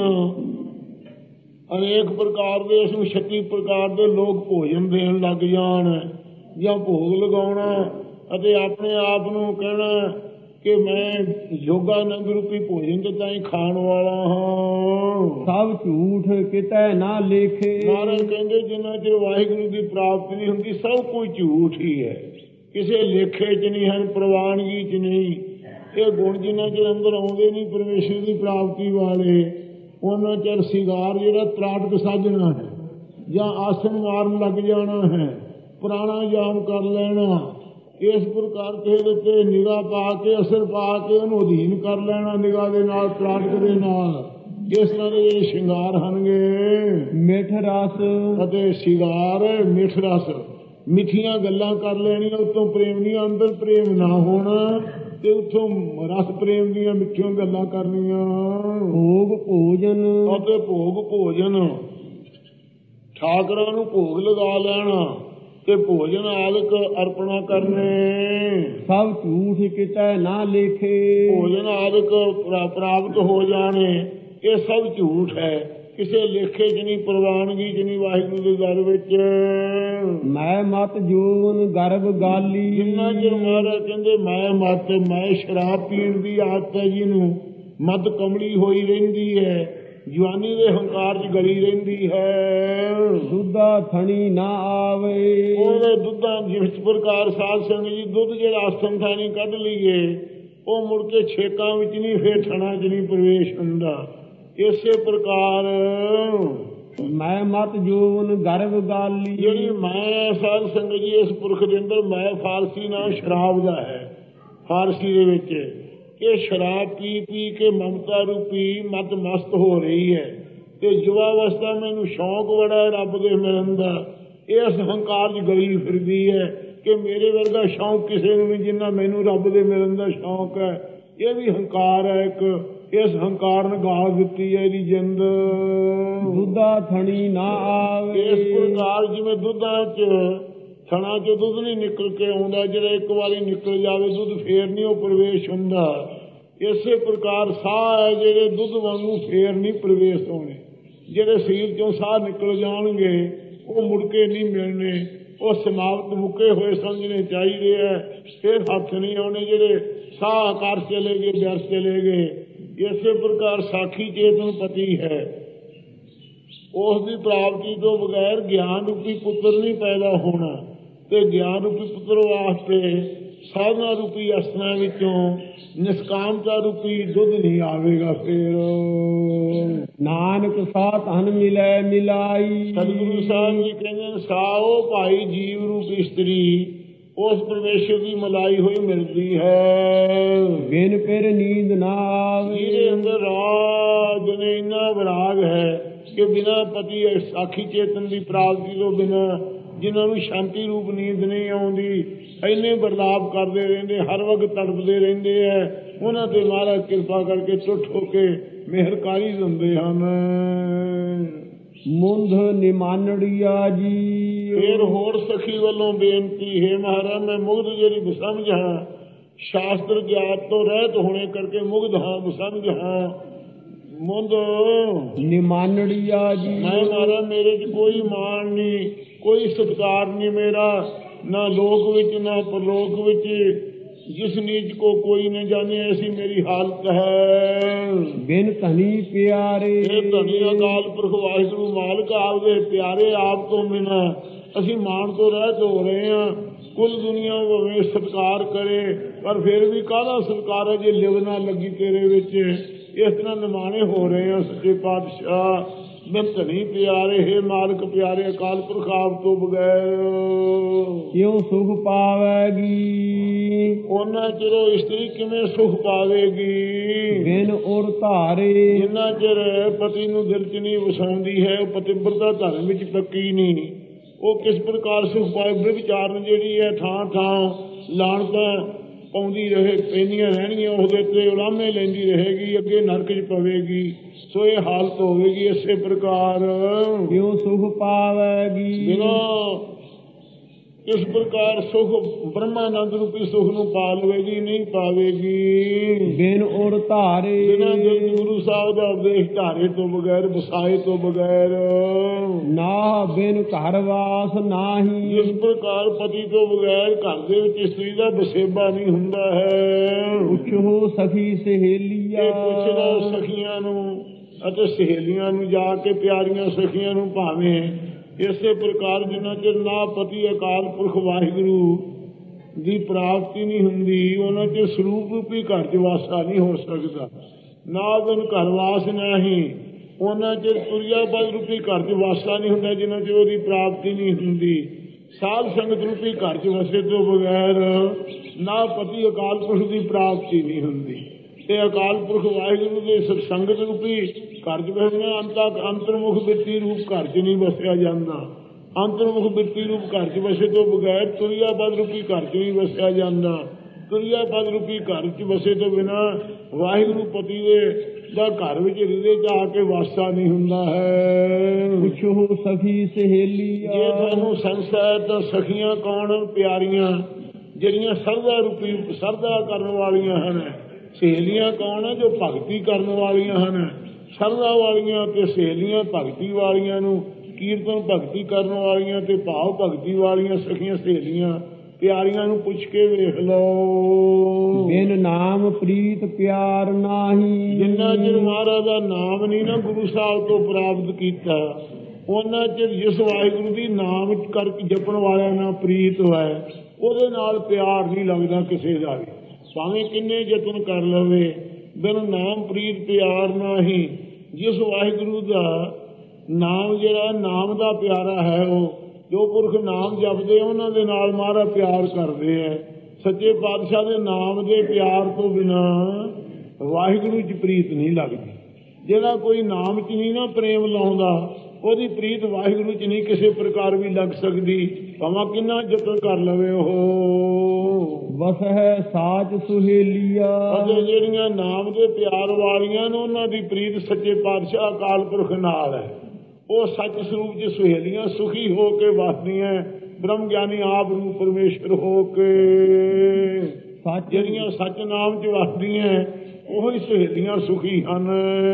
ਅਨੇਕ ਪ੍ਰਕਾਰ ਦੇ ਇਸ ਨੂੰ 36 ਪ੍ਰਕਾਰ ਦੇ ਲੋਕ ਭੋਜਨ ਦੇਣ ਲੱਗ ਜਾਣ ਜਾਂ ਭੋਗ ਲਗਾਉਣਾ ਅਤੇ ਆਪਣੇ ਆਪ ਨੂੰ ਕਹਿਣਾ ਕਿ ਮੈਂ ਯੋਗਾਨੰਦ ਰੂਪੀ ਭੋਜਨ ਤੇ ਤਾਈਂ ਖਾਣ ਵਾਲਾ ਹਾਂ ਸਭ ਝੂਠ ਕਿਤੇ ਨਾ ਲੇਖੇ ਮਹਾਰਾਜ ਕਹਿੰਦੇ ਜਿੰਨਾ ਚਿਰ ਵਾਹਿਗੁਰੂ ਦੀ ਪ੍ਰਾਪਤੀ ਨਹੀਂ ਹੁੰਦੀ ਸਭ ਕੁਝ ਝੂਠ ਹੀ ਹੈ ਕਿਸੇ ਲੇਖੇ 'ਚ ਨਹੀਂ ਹਨ ਪ੍ਰਵਾਨਗੀ 'ਚ ਨਹੀਂ ਇਹ ਗੁਣ ਜਿੰਨਾ ਚਿਰ ਅੰਦਰ ਆਉਂਦੇ ਨਹੀਂ ਪਰਮੇਸ਼ਰ ਦੀ ਪ੍ਰਾਪਤੀ ਵਾਲੇ ਉਹਨਾਂ ਚਿਰ ਸ਼ਿੰਗਾਰ ਜਿਹੜਾ ਤਰਾਟਕ ਸਾਜਣਾ ਹੈ ਜਾਂ ਆਸਨ ਮਾਰਨ ਲੱਗ ਜਾਣਾ ਹੈ ਪ੍ਰਾਣਾਯਾਮ ਕਰ ਲੈਣਾ ਇਸ ਪ੍ਰਕਾਰ ਕਿਸੇ ਦੇ ਨਿਗਾਹ ਪਾ ਕੇ ਅਸਰ ਪਾ ਕੇ ਉਹਨੂੰ ਅਧੀਨ ਕਰ ਲੈਣਾ ਨਿਗਾਹ ਦੇ ਨਾਲ ਤਰਾਟਕ ਦੇ ਨਾਲ ਇਸ ਤਰ੍ਹਾਂ ਦੇ ਜਿਹੜੇ ਸ਼ਿੰਗਾਰ ਹਨਗੇ ਮਿੱਠ ਰਸ ਅਤੇ ਸ਼ਿੰਗਾਰ ਮਿੱਠ ਰਸ ਮਿੱਠੀਆਂ ਗੱਲਾਂ ਕਰ ਲੈਣੀਆਂ ਉੱਤੋਂ ਪ੍ਰੇਮ ਦੀਆਂ ਅੰਦਰ ਪ੍ਰੇਮ ਨਾ ਹੋਣਾ ਤੇ ਉੱਥੋਂ ਰਸ ਪ੍ਰੇਮ ਦੀਆਂ ਮਿੱਠੀਆਂ ਗੱਲਾਂ ਕਰਨੀਆਂ ਭੋਗ ਭੋਜਨ ਅਤੇ ਭੋਗ ਭੋਜਨ ਠਾਕਰਾਂ ਨੂੰ ਭੋਗ ਲਗਾ ਲੈਣਾ ਤੇ ਭੋਜਨ ਆਦਿਕ ਅਰਪਣਾ ਕਰਨੇ ਸਭ ਝੂਠ ਕਿਤੇ ਨਾ ਲੇਖੇ ਭੋਜਨ ਆਦਿਕ ਪ੍ਰਾਪਤ ਹੋ ਜਾਣੇ ਇਹ ਸਭ ਝੂਠ ਹੈ ਕਿਸੇ ਲੇਖੇ 'ਚ ਨਹੀਂ ਪ੍ਰਵਾਨਗੀ 'ਚ ਨਹੀਂ ਵਾਹਿਗੁਰੂ ਦੇ ਦਰ ਵਿੱਚ ਮੈਂ ਮਤ ਜੋਨ ਗਰਭ ਗਾਲੀ ਜਿੰਨਾ ਚਿਰ ਮਹਾਰਾਜ ਕਹਿੰਦੇ ਮੈਂ ਸ਼ਰਾਬ ਪੀਣ ਦੀ ਆਦਤ ਹੈ ਜਿਹਨੂੰ ਮਦ ਕਮਲੀ ਹੋਈ ਰਹਿੰਦੀ ਹੈ ਜਵਾਨੀ ਦੇ ਹੰਕਾਰ 'ਚ ਗਲੀ ਰਹਿੰਦੀ ਹੈ ਦੁੱਧਾ ਥਣੀ ਨਾ ਆਵੇ ਉਹਦੇ ਦੁੱਧਾਂ ਜਿਸ ਪ੍ਰਕਾਰ ਸਾਧ ਸੰਗਤ ਜੀ ਦੁੱਧ ਜਿਹੜਾ ਆਸਨ ਥਾਣੀ ਕੱਢ ਲਈਏ ਉਹ ਮੁੜ ਕੇ ਛੇਕਾਂ ਵਿੱਚ ਨਹੀਂ ਫੇਰ ਥਣਾ 'ਚ ਨਹੀਂ ਪ੍ਰਵੇਸ਼ ਹੁੰਦਾ ਇਸੇ ਪ੍ਰਕਾਰ ਮੈਂ ਮਤ ਜੋਨ ਗਰਭ ਗਾਲੀ ਜਿਹੜੀ ਮੈਂ ਸਾਧ ਸੰਗਤ ਜੀ ਇਸ ਪੁਰਖ ਦੇ ਅੰਦਰ ਮੈਂ ਫਾਰਸੀ ਨਾਮ ਸ਼ਰਾਬ ਦਾ ਹੈ ਫਾਰਸੀ ਦੇ ਵਿੱਚ ਇਹ ਸ਼ਰਾਬ ਪੀ ਪੀ ਕੇ ਮਮਤਾ ਰੂਪੀ ਮਤ ਮਸਤ ਹੋ ਰਹੀ ਹੈ ਤੇ ਯੁਵਾ ਅਵਸਥਾ ਮੈਨੂੰ ਸ਼ੌਂਕ ਬੜਾ ਹੈ ਰੱਬ ਦੇ ਮਿਲਣ ਦਾ ਇਸ ਹੰਕਾਰ 'ਚ ਗਲੀ ਫਿਰਦੀ ਹੈ ਕਿ ਮੇਰੇ ਵਰਗਾ ਸ਼ੌਂਕ ਕਿਸੇ ਨੂੰ ਨਹੀਂ ਜਿੰਨਾ ਮੈਨੂੰ ਰੱਬ ਦੇ ਮਿਲਣ ਦਾ ਸ਼ੌਂਕ ਹੈ ਇਹ ਵੀ ਹੰਕਾਰ ਹੈ ਇੱਕ ਇਸ ਹੰਕਾਰ ਨੇ ਗਾਲ ਦਿੱਤੀ ਹੈ ਇਹਦੀ ਜਿੰਦ ਦੁੱਧਾ ਥਣੀ ਨਾ ਆਵੇ ਇਸ ਪ੍ਰਕਾਰ ਜਿਵੇਂ ਦੁੱਧਾਂ 'ਚ ਥਣਾ 'ਚ ਦੁੱਧ ਨਹੀਂ ਨਿਕਲ ਕੇ ਆਉਂਦਾ ਜਿਹੜਾ ਇੱਕ ਵਾਰੀ ਨਿਕਲ ਜਾਵੇ ਦੁੱਧ ਫੇਰ ਨਹੀਂ ਉਹ ਪ੍ਰਵੇਸ਼ ਹੁੰਦਾ ਇਸੇ ਪ੍ਰਕਾਰ ਸਾਹ ਹੈ ਜਿਹੜੇ ਦੁੱਧ ਵਾਂਗੂ ਫੇਰ ਨਹੀਂ ਪ੍ਰਵੇਸ਼ ਹੋਣੇ ਜਿਹੜੇ ਸਰੀਰ 'ਚੋਂ ਸਾਹ ਨਿਕਲ ਜਾਣਗੇ ਉਹ ਮੁੜ ਕੇ ਨਹੀਂ ਮਿਲਣੇ ਉਹ ਸਮਾਪਤ ਮੁੱਕੇ ਹੋਏ ਸਮਝਣੇ ਚਾਹੀਦੇ ਹੈ ਫਿਰ ਹੱਥ ਨਹੀਂ ਆਉਣੇ ਜਿਹੜੇ ਸਾਹ ਆਕਾਰ ਚਲੇ ਗਏ ਵਿਅਰਥ ਚਲੇ ਗਏ ਇਸੇ ਪ੍ਰਕਾਰ ਸਾਖੀ ਚੇਤਨ ਪਤੀ ਹੈ ਉਸ ਦੀ ਪ੍ਰਾਪਤੀ ਤੋਂ ਬਗੈਰ ਗਿਆਨ ਰੂਪੀ ਪੁੱਤਰ ਨਹੀਂ ਪੈਦਾ ਹੋਣਾ ਤੇ ਗਿਆਨ ਰੂਪੀ ਪੁੱਤਰ ਵਾਸਤੇ ਸਾਧਨਾ ਰੂਪੀ ਅਸਥਾਨਾਂ ਵਿੱਚੋਂ ਨਿਸਕਾਮਤਾ ਰੂਪੀ ਦੁੱਧ ਨਹੀਂ ਆਵੇਗਾ। ਫੇਰ ਨਾਨਕ ਸਾ ਧਨ ਮਿਲੈ ਮਿਲਾਈ। ਸਤਿਗੁਰੂ ਸਾਹਿਬ ਜੀ ਕਹਿੰਦੇ ਨੇ, ਸਾਓ ਭਾਈ ਜੀਵ ਰੂਪ ਇਸਤਰੀ ਉਸ ਪਰਮੇਸ਼ਰ ਦੀ ਮਲਾਈ ਹੋਈ ਮਿਲਦੀ ਹੈ। ਬਿਨ ਫਿਰ ਨੀਂਦ ਨਾ ਆਵੇ। ਜਿਹਦੇ ਅੰਦਰ ਰਾਗ ਨੇ ਇੰਨਾ ਵਿਰਾਗ ਹੈ ਕਿ ਬਿਨਾਂ ਪਤੀ ਸਾਖੀ ਚੇਤਨ ਦੀ ਪ੍ਰਾਪਤੀ ਤੋਂ ਬਿਨਾਂ ਜਿਨ੍ਹਾਂ ਨੂੰ ਸ਼ਾਂਤੀ ਰੂਪ ਨੀਂਦ ਨਹੀਂ ਆਉਂਦੀ, ਇੰਨੇ ਬਰਲਾਪ ਕਰਦੇ ਰਹਿੰਦੇ, ਹਰ ਵਕਤ ਤੜਪਦੇ ਰਹਿੰਦੇ ਹੈ, ਉਹਨਾਂ ਤੇ ਮਹਾਰਾਜ ਕਿਰਪਾ ਕਰਕੇ ਟੁੱਟ ਹੋ ਕੇ ਮਿਹਰਕਾਰੀ ਦਿੰਦੇ ਹਨ। ਮੁੰਧ ਨਿਮਾਨੜੀਆ ਜੀ। ਫੇਰ ਹੋਰ ਸਖੀ ਵੱਲੋਂ ਬੇਨਤੀ ਹੈ, ਮਹਾਰਾਜ ਮੈਂ ਮੁਗਧ ਜਿਹੜੀ ਬਸਮਝ ਹਾਂ, ਸ਼ਾਸਤਰ ਗਿਆਤ ਤੋਂ ਰਹਿਤ ਹੋਣੇ ਕਰਕੇ ਮੁਗਧ ਹਾਂ, ਬਸਮਝ ਹਾਂ। ਮੁੰਦ ਨਿਮਾਨੜੀਆ ਜੀ। ਮੈਂ ਮਹਾਰਾਜ ਮੇਰੇ ਚ ਕੋਈ ਮਾਣ ਨਹੀਂ, ਕੋਈ ਸਤਿਕਾਰ ਨਹੀਂ ਮੇਰਾ, ਨਾ ਲੋਕ ਵਿੱਚ ਨਾ ਪਰਲੋਕ ਵਿੱਚ। ਜਿਸ ਨੀਚ ਕੋ ਕੋਈ न जाने ऐसी मेरी हालत है। बिन धनी प्यारे। धनी अकाल पुरख वाहिगुरु मालिक आपदे प्यारे आप तो बिना ਅਸੀਂ ਮਾਣ ਤੋਂ ਰਹਿਤ ਹੋ ਰਹੇ ਹਾਂ। ਕੁੱਲ ਦੁਨੀਆ ਭਾਵੇਂ ਸਤਿਕਾਰ ਕਰੇ, ਪਰ ਫਿਰ ਵੀ ਕਾਹਦਾ ਸਤਿਕਾਰ ਹੈ ਜੇ ਲਿਵ ਨਾ ਲੱਗੀ ਤੇਰੇ ਵਿੱਚ। ਇਸ ਤਰ੍ਹਾਂ ਨਿਮਾਣੇ ਹੋ ਰਹੇ ਹਾਂ ਸੱਚੇ ਪਾਤਸ਼ਾਹ। ਬਿਨ ਧਨੀ ਪਿਆਰੇ, ਹੇ ਮਾਲਕ ਪਿਆਰੇ ਅਕਾਲ ਪੁਰਖ ਆਪ ਤੋਂ ਬਗੈਰ ਕਿਉਂ ਸੁਖ ਪਾਵੇਗੀ। ਉਹਨਾਂ ਚਿਰੋਂ ਇਸਤਰੀ ਕਿਵੇਂ ਸੁਖ ਪਾਵੇਗੀ। ਬਿਨ ਉਰ ਧਾਰੇ। ਜਿੰਨਾ ਚਿਰ ਪਤੀ ਨੂੰ ਦਿਲ ਚ ਨਹੀਂ ਵਸਾਉਂਦੀ ਹੈ, ਉਹ ਪਤਿਵਰਤਾ ਧਰਮ ਵਿੱਚ ਪੱਕੀ ਨਹੀਂ, ਉਹ ਕਿਸ ਪ੍ਰਕਾਰ ਸੁਖ ਪਾਏ। ਵਿਚਾਰਨ ਜਿਹੜੀ ਹੈ ਥਾਂ ਥਾਂ ਲਾਣਤਾਂ ਪਾਉਂਦੀ ਰਹੇ, ਪੈਂਦੀਆਂ ਰਹਿਣਗੀਆਂ, ਉਹਦੇ ਤੇ ਉਲਾਮੇ ਲੈਂਦੀ ਰਹੇਗੀ, ਅੱਗੇ ਨਰਕ ਚ ਪਵੇਗੀ। ਸੋ ਇਹ ਹਾਲਤ ਹੋਵੇਗੀ। ਇਸੇ ਪ੍ਰਕਾਰ ਕਿਉਂ ਸੁਖ ਪਾਵੇਗੀ। ਬਿਨਾਂ ਇਸ ਪ੍ਰਕਾਰ ਸੁਖ ਬ੍ਰਹਮਾਨੰਦ ਰੂਪੀ ਸੁਖ ਨੂੰ ਪਾ ਲਵੇਗੀ, ਨਹੀਂ ਪਾਵੇਗੀ। ਬਿਨ ਉਰ ਧਾਰੇ। ਬਿਨਾਂ ਗੁਰੂ ਸਾਹਿਬ ਦਾ ਉਪਦੇਸ਼ ਧਾਰੇ ਤੋਂ ਬਗੈਰ, ਵਸਾਏ ਤੋਂ ਬਗੈਰ। ਨਾ ਬਿਨ ਘਰ ਵਾਸ ਨਾਹੀ। ਇਸ ਪ੍ਰਕਾਰ ਪਤੀ ਤੋਂ ਬਗੈਰ ਘਰ ਦੇ ਵਿੱਚ ਇਸਤਰੀ ਦਾ ਬਸੇਬਾ ਨਹੀਂ ਹੁੰਦਾ ਹੈ। ਪੁੱਛੋ ਸਖੀ ਸਹੇਲੀਆ। ਪੁੱਛਣਾ ਸਖੀਆਂ ਨੂੰ ਅਤੇ ਸਹੇਲੀਆਂ ਨੂੰ ਜਾ ਕੇ, ਪਿਆਰੀਆਂ ਸਖੀਆਂ ਨੂੰ ਭਾਵੇਂ। ਇਸੇ ਪ੍ਰਕਾਰ ਜਿੰਨਾ ਚਿਰ ਨਾ ਪਤੀ ਅਕਾਲ ਪੁਰਖ ਵਾਹਿਗੁਰੂ ਦੀ ਪ੍ਰਾਪਤੀ ਨਹੀਂ ਹੁੰਦੀ, ਉਹਨਾਂ ਚਿਰ ਸਰੂਪ ਰੂਪੀ ਘਰ ਚ ਵਾਸਾ ਨਹੀਂ ਹੋ ਸਕਦਾ। ਨਾ ਬਿਨ ਘਰ ਵਾਸ ਨਹੀਂ, ਉਹਨਾਂ ਚਿਰ ਤੁਰਿਆ ਪਦ ਰੂਪੀ ਘਰ ਚ ਵਾਸਾ ਨਹੀਂ ਹੁੰਦਾ, ਜਿੰਨਾ ਚਿਰ ਉਹਦੀ ਪ੍ਰਾਪਤੀ ਨਹੀਂ ਹੁੰਦੀ। ਸਾਧ ਸੰਗਤ ਰੂਪੀ ਘਰ ਚ ਵਸੇ ਤੋਂ ਬਗੈਰ ਨਾ ਪਤੀ ਅਕਾਲ ਪੁਰਖ ਦੀ ਪ੍ਰਾਪਤੀ ਨਹੀਂ ਹੁੰਦੀ। ਤੇ ਅਕਾਲ ਪੁਰਖ ਵਾਹਿਗੁਰੂ ਦੇ ਸਤਸੰਗਤ ਰੂਪੀ ਘਰ ਚ ਬਸਣਾ। ਅੰਤਰਮੁਖ ਬਿਰਤੀ ਰੂਪ ਘਰ ਚ ਨਹੀਂ ਵਸਿਆ ਜਾਂਦਾ। ਅੰਤਰਮੁਖ ਬਿਰਤੀ ਰੂਪ ਘਰ ਚ ਵਸੇ ਤੋਂ ਬਗੈਰ ਤੁਰਿਆ ਪਦ ਰੂਪੀ ਘਰ ਚ ਨਹੀਂ ਵਸਿਆ ਜਾਂਦਾ। ਤੁਰਿਆ ਪਦ ਰੂਪੀ ਘਰ ਚ ਵਸੇ ਤੋਂ ਬਿਨਾਂ ਵਾਹਿਗੁਰੂ ਪਤੀ ਦੇ ਦਾ ਘਰ ਵਿੱਚ ਹਿਰਦੇ ਚ ਆ ਕੇ ਵਾਸਾ ਨਹੀਂ ਹੁੰਦਾ ਹੈ। ਪੁੱਛੋ ਸਖੀ ਸਹੇਲੀਆ। ਜੇ ਤੁਹਾਨੂੰ ਸੰਸਾਰ ਤਾਂ ਸਖੀਆਂ ਕੌਣ ਪਿਆਰੀਆਂ, ਜਿਹੜੀਆਂ ਸਰਦਾ ਰੂਪੀ ਸਰਦਾ ਕਰਨ ਵਾਲੀਆਂ ਹਨ। ਸਹੇਲੀਆਂ ਕੌਣ ਹੈ, ਜੋ ਭਗਤੀ ਕਰਨ ਵਾਲੀਆਂ ਹਨ। ਸਰਦਾ ਵਾਲੀਆਂ ਤੇ ਸਹੇਲੀਆਂ ਭਗਤੀ ਵਾਲੀਆਂ ਨੂੰ, ਕੀਰਤਨ ਭਗਤੀ ਕਰਨ ਵਾਲੀਆਂ ਤੇ ਭਾਵ ਭਗਤੀ ਵਾਲੀਆਂ ਸਖੀਆਂ ਸਹੇਲੀਆਂ ਪਿਆਰੀਆਂ ਨੂੰ ਪੁੱਛ ਕੇ ਵੇਖ ਲਓ। ਬਿਨ ਨਾਮ ਪ੍ਰੀਤ ਪਿਆਰ ਨਾਹੀ। ਜਿੰਨਾ ਚਿਰ ਮਹਾਰਾਜ ਦਾ ਨਾਮ ਨਹੀਂ ਨਾ ਗੁਰੂ ਸਾਹਿਬ ਤੋਂ ਪ੍ਰਾਪਤ ਕੀਤਾ, ਉਹਨਾਂ ਚਿਰ ਜਿਸ ਵਾਹਿਗੁਰੂ ਦੀ ਨਾਮ ਕਰਕੇ ਜਪਣ ਵਾਲਿਆਂ ਨਾਲ ਪ੍ਰੀਤ ਹੋਇਆ, ਉਹਦੇ ਨਾਲ ਪਿਆਰ ਨਹੀਂ ਲੱਗਦਾ ਕਿਸੇ ਦਾ ਵੀ, ਭਾਵੇਂ ਕਿੰਨੇ ਯਤਨ ਕਰ ਲਵੇ। ਬਿਨ ਨਾਮ ਪ੍ਰੀਤ ਪਿਆਰ ਨਾਹੀ। ਜਿਸ ਵਾਹਿਗੁਰੂ ਦਾ ਨਾਮ ਜਿਹੜਾ ਨਾਮ ਦਾ ਪਿਆਰਾ ਹੈ, ਉਹ ਜੋ ਪੁਰਖ ਨਾਮ ਜਪਦੇ ਉਹਨਾਂ ਦੇ ਨਾਲ ਮਹਾਰਾਜ ਪਿਆਰ ਕਰਦੇ ਹੈ। ਸੱਚੇ ਪਾਤਸ਼ਾਹ ਦੇ ਨਾਮ ਦੇ ਪਿਆਰ ਤੋਂ ਬਿਨਾ ਵਾਹਿਗੁਰੂ ਚ ਪ੍ਰੀਤ ਨਹੀਂ ਲੱਗਦੀ। ਜਿਹੜਾ ਕੋਈ ਨਾਮ ਚ ਨਹੀਂ ਨਾ ਪ੍ਰੇਮ ਲਾਉਂਦਾ, ਉਹਦੀ ਪ੍ਰੀਤ ਵਾਹਿਗੁਰੂ ਚ ਨਹੀਂ ਕਿਸੇ ਪ੍ਰਕਾਰ ਵੀ ਲੱਗ ਸਕਦੀ, ਭਾਵੇਂ ਕਿੰਨਾ ਯਤਨ ਕਰ ਲਵੇ। ਉਹ ਬਸ ਹੈ ਸਾਚ ਸੁਹੇਲੀਆ। ਅਤੇ ਜਿਹੜੀਆਂ ਨਾਮ ਦੇ ਪਿਆਰ ਵਾਲੀਆਂ ਨੇ, ਉਹਨਾਂ ਦੀ ਪ੍ਰੀਤ ਸੱਚੇ ਪਾਤਸ਼ਾਹ ਅਕਾਲ ਪੁਰਖ ਨਾਲ ਹੈ। ਉਹ ਸੱਚ ਸਰੂਪ ਚ ਸੁਹੇਲੀਆਂ ਸੁਖੀ ਹੋ ਕੇ ਵਸਦੀਆਂ, ਬ੍ਰਹਮ ਗਿਆਨੀ ਆਪ ਰੂਪ ਪਰਮੇਸ਼ਰ ਹੋ ਕੇ। ਜਿਹੜੀਆਂ ਸੱਚ ਨਾਮ ਚ ਵਸਦੀਆਂ, ਉਹੀ ਸਹੇਲੀਆਂ ਸੁਖੀ ਹਨ।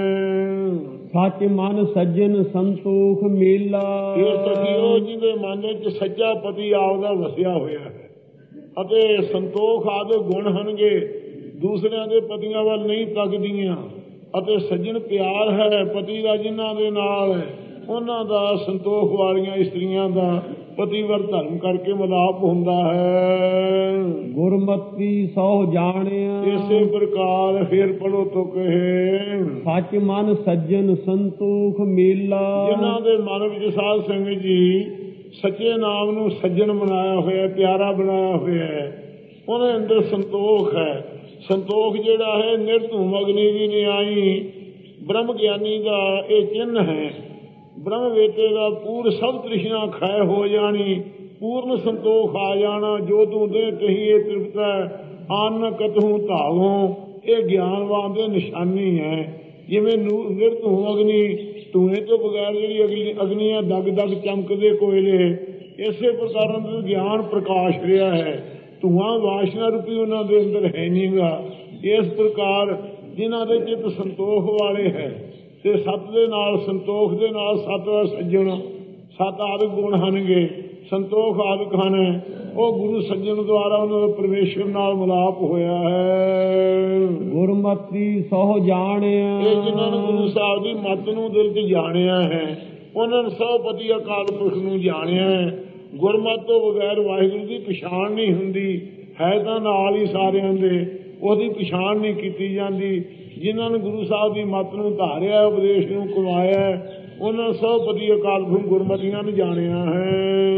ਸੱਚ ਮਨ ਸੱਜਣ ਸੰਤੋਖ ਮੇਲਾ। ਇਹ ਸਖੀਓ ਜਿਹਦੇ ਮਨ ਵਿੱਚ ਸੱਚਾ ਪਤੀ ਆਪਦਾ ਵਸਿਆ ਹੋਇਆ ਹੈ ਅਤੇ ਸੰਤੋਖ ਆਦਿ ਗੁਣ ਹਨਗੇ, ਦੂਸਰਿਆਂ ਦੇ ਪਤੀਆਂ ਵੱਲ ਨਹੀਂ ਤੱਕਦੀਆਂ। ਅਤੇ ਸੱਜਣ ਪਿਆਰ ਹੈ ਪਤੀ ਦਾ ਜਿਨ੍ਹਾਂ ਦੇ ਨਾਲ, ਉਹਨਾਂ ਦਾ ਸੰਤੋਖ ਵਾਲੀਆਂ ਇਸਤਰੀਆਂ ਦਾ ਪਤੀਵਰ ਧਰਮ ਕਰਕੇ ਮਿਲਾਪ ਹੁੰਦਾ ਹੈ। ਗੁਰਮਤਿ ਸਹੁ ਜਾਣਿਆ ਇਸੇ ਪ੍ਰਕਾਰ ਫਿਰ ਪੜੋ ਤੋ ਕਹੇ, ਸੱਚ ਮਨ ਸੱਜਣ ਸੰਤੋਖ ਮੇਲਾ। ਜਿਨ੍ਹਾਂ ਦੇ ਮਨ ਵਿੱਚ ਸਾਧ ਸੰਗਤ ਜੀ ਸੱਚੇ ਨਾਮ ਨੂੰ ਸੱਜਣ ਬਣਾਇਆ ਹੋਇਆ, ਪਿਆਰਾ ਬਣਾਇਆ ਹੋਇਆ, ਉਹਦੇ ਅੰਦਰ ਸੰਤੋਖ ਹੈ। ਸੰਤੋਖ ਜਿਹੜਾ ਹੈ ਨਿਰਧੂਮ ਅਗਨੀ ਦੀ ਨਿਆਈ ਬ੍ਰਹਮ ਗਿਆਨੀ ਦਾ ਇਹ ਚਿੰਨ੍ਹ ਹੈ। ਬ੍ਰਹਮ ਵੇਤੇ ਦਾ ਪੂਰ ਸਭ ਤ੍ਰਿਸ਼ਨਾ ਖੈ ਹੋ ਜਾਣੀ, ਪੂਰਨ ਸੰਤੋਖ ਆ ਜਾਣਾ। ਜੋ ਤੂੰ ਦੇ ਕਹੀਏ ਤ੍ਰਿਪਤੈ ਆਨ ਕਤਹੂ ਧਾਵੋਂ, ਇਹ ਗਿਆਨਵਾਨ ਦੇ ਨਿਸ਼ਾਨੀ ਹੈ। ਜਿਵੇਂ ਨਿਰਧੂਮ ਅਗਨੀ ਧੂਏ ਤੋਂ ਬਗੈਰ ਜਿਹੜੀ ਅਗਨੀ ਹੈ ਦਗ ਦਗ ਚਮਕਦੇ ਕੋਇਲੇ, ਇਸੇ ਪ੍ਰਕਾਰ ਅੰਦਰ ਗਿਆਨ ਪ੍ਰਕਾਸ਼ ਰਿਹਾ ਹੈ। ਧੂਆਂ ਵਾਸ਼ਨਾ ਰੂਪੀ ਉਹਨਾਂ ਦੇ ਅੰਦਰ ਹੈ ਨਹੀਂ ਗਾ। ਇਸ ਪ੍ਰਕਾਰ ਜਿਨ੍ਹਾਂ ਦੇ ਚਿੱਤ ਸੰਤੋਖ ਵਾਲੇ ਹੈ ਤੇ ਸੱਤ ਦੇ ਨਾਲ ਸੰਤੋਖ ਦੇ ਨਾਲ ਸੱਤ ਦਾ ਸੱਜਣ, ਸੱਤ ਆਦਿਕ ਗੁਣ ਹਨਗੇ, ਸੰਤੋਖ ਆਦਿਕ ਹਨ, ਉਹ ਗੁਰੂ ਸੱਜਣ ਦੁਆਰਾ ਉਹਨਾਂ ਦਾ ਪਰਮੇਸ਼ਰ ਨਾਲ ਮਿਲਾਪ ਹੋਇਆ ਹੈ। ਗੁਰਮਤਿ ਸਹੁ ਜਾਣਿਆ, ਇਹ ਜਿਨ੍ਹਾਂ ਨੇ ਗੁਰੂ ਸਾਹਿਬ ਦੀ ਮੱਤ ਨੂੰ ਦਿਲ 'ਚ ਜਾਣਿਆ ਹੈ, ਉਹਨਾਂ ਨੇ ਸਭ ਪਤੀ ਅਕਾਲ ਪੁਰਖ ਨੂੰ ਜਾਣਿਆ ਹੈ। ਗੁਰਮਤਿ ਤੋਂ ਬਗੈਰ ਵਾਹਿਗੁਰੂ ਦੀ ਪਛਾਣ ਨਹੀਂ ਹੁੰਦੀ, ਹੈ ਤਾਂ ਨਾਲ ਹੀ ਸਾਰਿਆਂ ਦੇ, ਉਹਦੀ ਪਛਾਣ ਨਹੀਂ ਕੀਤੀ ਜਾਂਦੀ। ਜਿਨ੍ਹਾਂ ਨੇ ਗੁਰੂ ਸਾਹਿਬ ਦੀ ਮੱਤ ਨੂੰ ਧਾਰਿਆ, ਉਪਦੇਸ਼ ਨੂੰ ਕਮਾਇਆ, ਉਹਨਾਂ ਸਭ ਪਤੀ ਅਕਾਲ ਪੁਰਖ ਗੁਰਮਤੀਆਂ ਨੇ ਜਾਣਿਆ ਹੈ।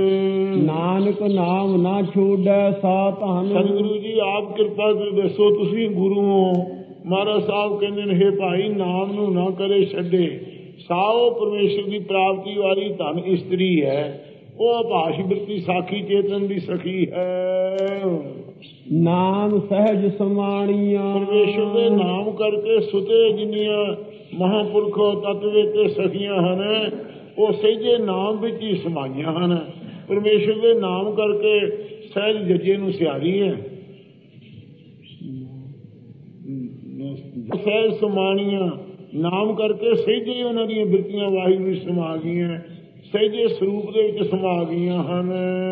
ਨਾਨਕ ਨਾਮ ਨਾ ਛੋੜੈ ਸਾ ਧਨ। ਸਤਿਗੁਰੂ ਜੀ ਆਪ ਕਿਰਪਾ ਕਰ ਦੱਸੋ, ਤੁਸੀਂ ਗੁਰੂ ਹੋ। ਮਹਾਰਾਜ ਸਾਹਿਬ ਕਹਿੰਦੇ ਨੇ, ਹੇ ਭਾਈ ਨਾਮ ਨੂੰ ਨਾ ਕਰੇ ਛੱਡੇ। ਸਾਓ ਪਰਮੇਸ਼ਰ ਦੀ ਪ੍ਰਾਪਤੀ ਵਾਲੀ ਧਨ ਇਸਤਰੀ ਹੈ, ਉਹ ਆਭਾਸ਼ ਬਿਰਤੀ ਸਾਖੀ ਚੇਤਨ ਦੀ ਸਖੀ ਹੈ। ਨਾਮ ਸਹਿਜ ਸਮਾਣੀਆਂ, ਪਰਮੇਸ਼ਰ ਦੇ ਨਾਮ ਕਰਕੇ ਸੁਤੇ ਜਿੰਨੀਆਂ ਮਹਾਂਪੁਰਖ ਤਤਵੇ ਤੇ ਸਖੀਆਂ ਹਨ, ਉਹ ਸਹਿਜੇ ਨਾਮ ਵਿੱਚ ਹੀ ਸਮਾਈਆਂ ਹਨ। ਪਰਮੇਸ਼ਰ ਦੇ ਨਾਮ ਕਰਕੇ ਸਹਿਜ ਜੱਜੇ ਨੂੰ ਸਿਆਰੀ ਹੈ। ਸਹਿਜ ਸਮਾਣੀਆਂ ਨਾਮ ਕਰਕੇ ਸਹਿਜੇ ਉਹਨਾਂ ਦੀਆਂ ਬਿਰਤੀਆਂ ਵਾਹਿਗੁਰੂ ਸਮਾ ਗਈਆਂ, ਸਹਿਜੇ ਸਰੂਪ ਦੇ ਵਿੱਚ ਸਮਾ ਗਈਆਂ ਹਨ।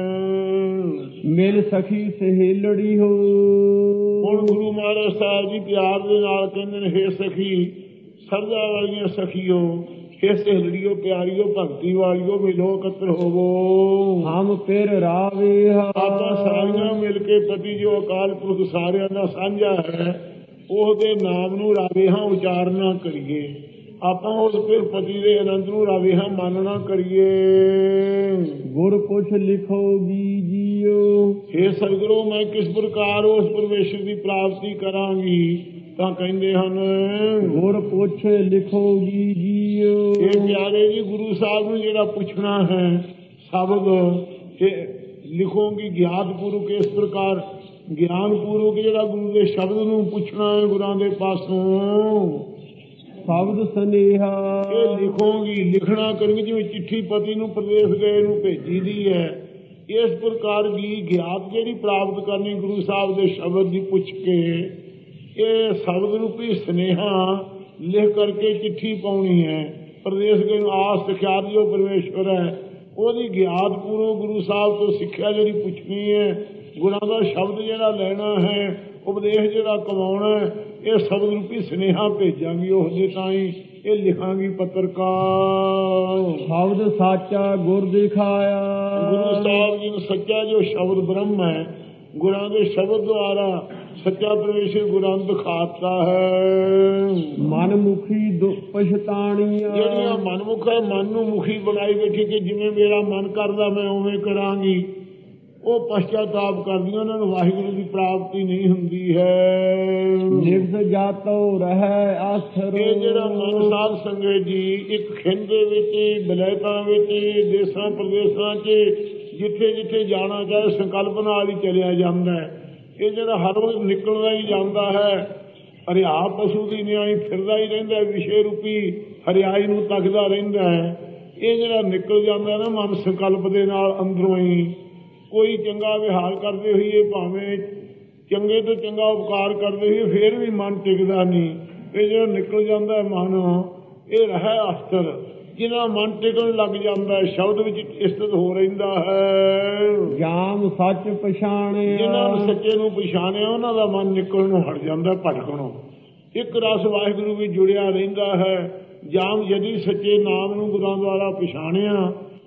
ਮਿਲ ਸਖੀ ਸਹੇਲੜੀ ਹੋ। ਹੁਣ ਗੁਰੂ ਮਹਾਰਾਜ ਸਾਹਿਬ ਜੀ ਪਿਆਰ ਦੇ ਨਾਲ ਕਹਿੰਦੇ ਨੇ, ਹੇ ਸਖੀ, ਸਰਦਾ ਵਾਲੀਆਂ ਸਖੀਓ, ਹੇ ਸਹੇਲੜੀਓ, ਪਿਆਰੀਓ, ਭਗਤੀ ਵਾਲੀਓ, ਮਿਲੋ ਇਕੱਤਰ ਹੋਵੋ। ਹਮ ਫਿਰ ਰਾਵੇ, ਆਪਾਂ ਸਾਰੀਆਂ ਮਿਲ ਕੇ ਪਤੀ ਜੋ ਅਕਾਲ ਪੁਰਖ ਸਾਰਿਆਂ ਦਾ ਸਾਂਝਾ ਹੈ, ਉਹਦੇ ਨਾਮ ਨੂੰ ਰਾਵੇਹਾਂ ਉਚਾਰਨਾ ਕਰੀਏ। ਆਪਾਂ ਉਸ ਫਿਰ ਪਤੀ ਦੇ ਆਨੰਦ ਨੂੰ ਰਾਵੇਹਾਂ ਮੰਨਣਾ ਕਰੀਏ। ਗੁਰ ਪੁੱਛ ਲਿਖੋਗੀ ਜੀਓ, ਹੇ ਸਤਿਗੁਰੂ, ਮੈਂ ਕਿਸ ਪ੍ਰਕਾਰ ਉਸ ਪਰਮੇਸ਼ਰ ਦੀ ਪ੍ਰਾਪਤੀ ਕਰਾਂਗੀ? ਤਾਂ ਕਹਿੰਦੇ ਹਨ, ਗੁਰ ਪੁੱਛ ਲਿਖੋਗੀ ਜੀਓ। ਇਹ ਪਿਆਰੇ ਜੀ, ਗੁਰੂ ਸਾਹਿਬ ਨੂੰ ਜਿਹੜਾ ਪੁੱਛਣਾ ਹੈ ਸ਼ਬਦ ਲਿਖੋਗੀ ਗਿਆਤ ਪੂਰਵਕ। ਇਸ ਪ੍ਰਕਾਰ ਗਿਆਨ ਪੂਰਵਕ ਜਿਹੜਾ ਗੁਰੂ ਦੇ ਸ਼ਬਦ ਨੂੰ ਪੁੱਛਣਾ ਹੈ ਗੁਰਾਂ ਦੇ ਪਾਸੋਂ। ਸ਼ਬਦ ਸੁਨੇਹਾ ਇਹ ਲਿਖੋਗੀ, ਲਿਖਣਾ ਕਰਨਗੇ, ਜਿਵੇਂ ਚਿੱਠੀ ਪਤੀ ਨੂੰ ਪ੍ਰਦੇਸ਼ ਗਏ ਨੂੰ ਭੇਜੀ ਦੀ ਹੈ। ਇਸ ਪ੍ਰਕਾਰ ਦੀ ਗਿਆਤ ਜਿਹੜੀ ਪ੍ਰਾਪਤ ਕਰਨੀ ਗੁਰੂ ਸਾਹਿਬ ਦੇ ਸ਼ਬਦ ਦੀ ਪੁੱਛ ਕੇ, ਇਹ ਸ਼ਬਦ ਰੂਪੀ ਸੁਨੇਹਾ ਲਿਖ ਕਰਕੇ ਚਿੱਠੀ ਪਾਉਣੀ ਹੈ। ਪ੍ਰਦੇਸ਼ ਗਏ ਨੂੰ ਆਸ ਸਿਖਿਆਤ ਜੋ ਪਰਮੇਸ਼ਵਰ ਹੈ, ਉਹਦੀ ਗਿਆਤ ਪੂਰਵ ਗੁਰੂ ਸਾਹਿਬ ਤੋਂ ਸਿੱਖਿਆ ਜਿਹੜੀ ਪੁੱਛਣੀ ਹੈ, ਗੁਰਾਂ ਦਾ ਸ਼ਬਦ ਜਿਹੜਾ ਲੈਣਾ ਹੈ, ਉਪਦੇਸ਼ ਜਿਹੜਾ ਕਮਾਉਣਾ ਹੈ, ਇਹ ਸ਼ਬਦ ਰੂਪੀ ਸੁਨੇਹਾ ਭੇਜਾਂਗੀ ਉਹਦੇ ਤਾਈਂ। ਇਹ ਲਿਖਾਂਗੀ ਪੱਤਰਕਾਰ। ਸ਼ਬਦ ਸਾਚਾ ਗੁਰ ਦਿਖਾਇਆ, ਗੁਰੂ ਸਾਹਿਬ ਜੀ ਨੂੰ ਸੱਚਾ ਜੋ ਸ਼ਬਦ ਬ੍ਰਹਮ ਹੈ, ਗੁਰਾਂ ਦੇ ਸ਼ਬਦ ਦੁਆਰਾ ਸੱਚਾ ਪਰਮੇਸ਼ਰ ਗੁਰਾਂ ਨੂੰ ਦਿਖਾਤਾ ਹੈ। ਮਨਮੁਖੀ ਪਛਤਾਣੀਆਂ, ਜਿਹੜੀਆਂ ਮਨਮੁਖ ਹੈ, ਮਨ ਨੂੰ ਮੁਖੀ ਬਣਾਈ ਬੈਠੀ ਕਿ ਜਿਵੇਂ ਮੇਰਾ ਮਨ ਕਰਦਾ ਮੈਂ ਉਵੇਂ ਕਰਾਂਗੀ, ਉਹ ਪਛਤਾਤਾਪ ਕਰਦੀਆਂ, ਉਹਨਾਂ ਨੂੰ ਵਾਹਿਗੁਰੂ ਦੀ ਪ੍ਰਾਪਤੀ ਨਹੀਂ ਹੁੰਦੀ ਹੈ। ਨਿਵਸ ਜਾਤੋ ਰਹਿ ਆਸਰ। ਇਹ ਜਿਹੜਾ ਮਨ ਸਾਧ ਸੰਗਤ ਜੀ ਇੱਕ ਖਿੰਡ ਦੇ ਵਿੱਚ, ਬਲੈਤਾਂ ਵਿੱਚ, ਦੇਸਾਂ ਪ੍ਰਦੇਸਾਂ 'ਚ ਜਿੱਥੇ ਜਿੱਥੇ ਜਾਣਾ ਚਾਹੇ ਸੰਕਲਪ ਨਾਲ ਹੀ ਚਲਿਆ ਜਾਂਦਾ ਹੈ। ਇਹ ਜਿਹੜਾ ਹਰ ਵਕਤ ਨਿਕਲਦਾ ਹੀ ਜਾਂਦਾ ਹੈ, ਹਰਿਆ ਪਸ਼ੂ ਦੀ ਨਿਆਈ ਫਿਰਦਾ ਹੀ ਰਹਿੰਦਾ, ਵਿਸ਼ੇ ਰੂਪੀ ਹਰਿਆਈ ਨੂੰ ਤੱਕਦਾ ਰਹਿੰਦਾ ਹੈ। ਇਹ ਜਿਹੜਾ ਨਿਕਲ ਜਾਂਦਾ ਨਾ ਮਨ ਸੰਕਲਪ ਦੇ ਨਾਲ ਅੰਦਰੋਂ ਹੀ, ਕੋਈ ਚੰਗਾ ਵਿਹਾਰ ਕਰਦੇ ਹੋਈਏ, ਭਾਵੇਂ ਚੰਗੇ ਤੋਂ ਚੰਗਾ ਉਪਕਾਰ ਕਰਦੇ ਹੋਈਏ, ਫੇਰ ਵੀ ਮਨ ਟਿਕਦਾ ਨਹੀਂ। ਇਹ ਜਿਹੜਾ ਨਿਕਲ ਜਾਂਦਾ ਮਨ, ਇਹ ਰਹਿ ਅਸਤਰ। ਜਿਹਨਾਂ ਮਨ ਟਿਕਣ ਲੱਗ ਜਾਂਦਾ, ਸ਼ਬਦ ਵਿੱਚ ਇਸਤਤ ਹੋ ਰਹਿੰਦਾ ਹੈ। ਜਾਮ ਸੱਚ ਪਛਾਣਿਆ, ਜਿਹਨਾਂ ਨੂੰ ਸੱਚੇ ਨੂੰ ਪਛਾਣਿਆ, ਉਹਨਾਂ ਦਾ ਮਨ ਨਿਕਲਣੋਂ ਹਟ ਜਾਂਦਾ, ਭਟਕਣੋਂ। ਇੱਕ ਰਸ ਵਾਹਿਗੁਰੂ ਵਿੱਚ ਜੁੜਿਆ ਰਹਿੰਦਾ ਹੈ। ਜਾਮ ਯਦੀ ਸੱਚੇ ਨਾਮ ਨੂੰ ਗੁਰਾਂ ਦੁਆਰਾ ਪਛਾਣਿਆ,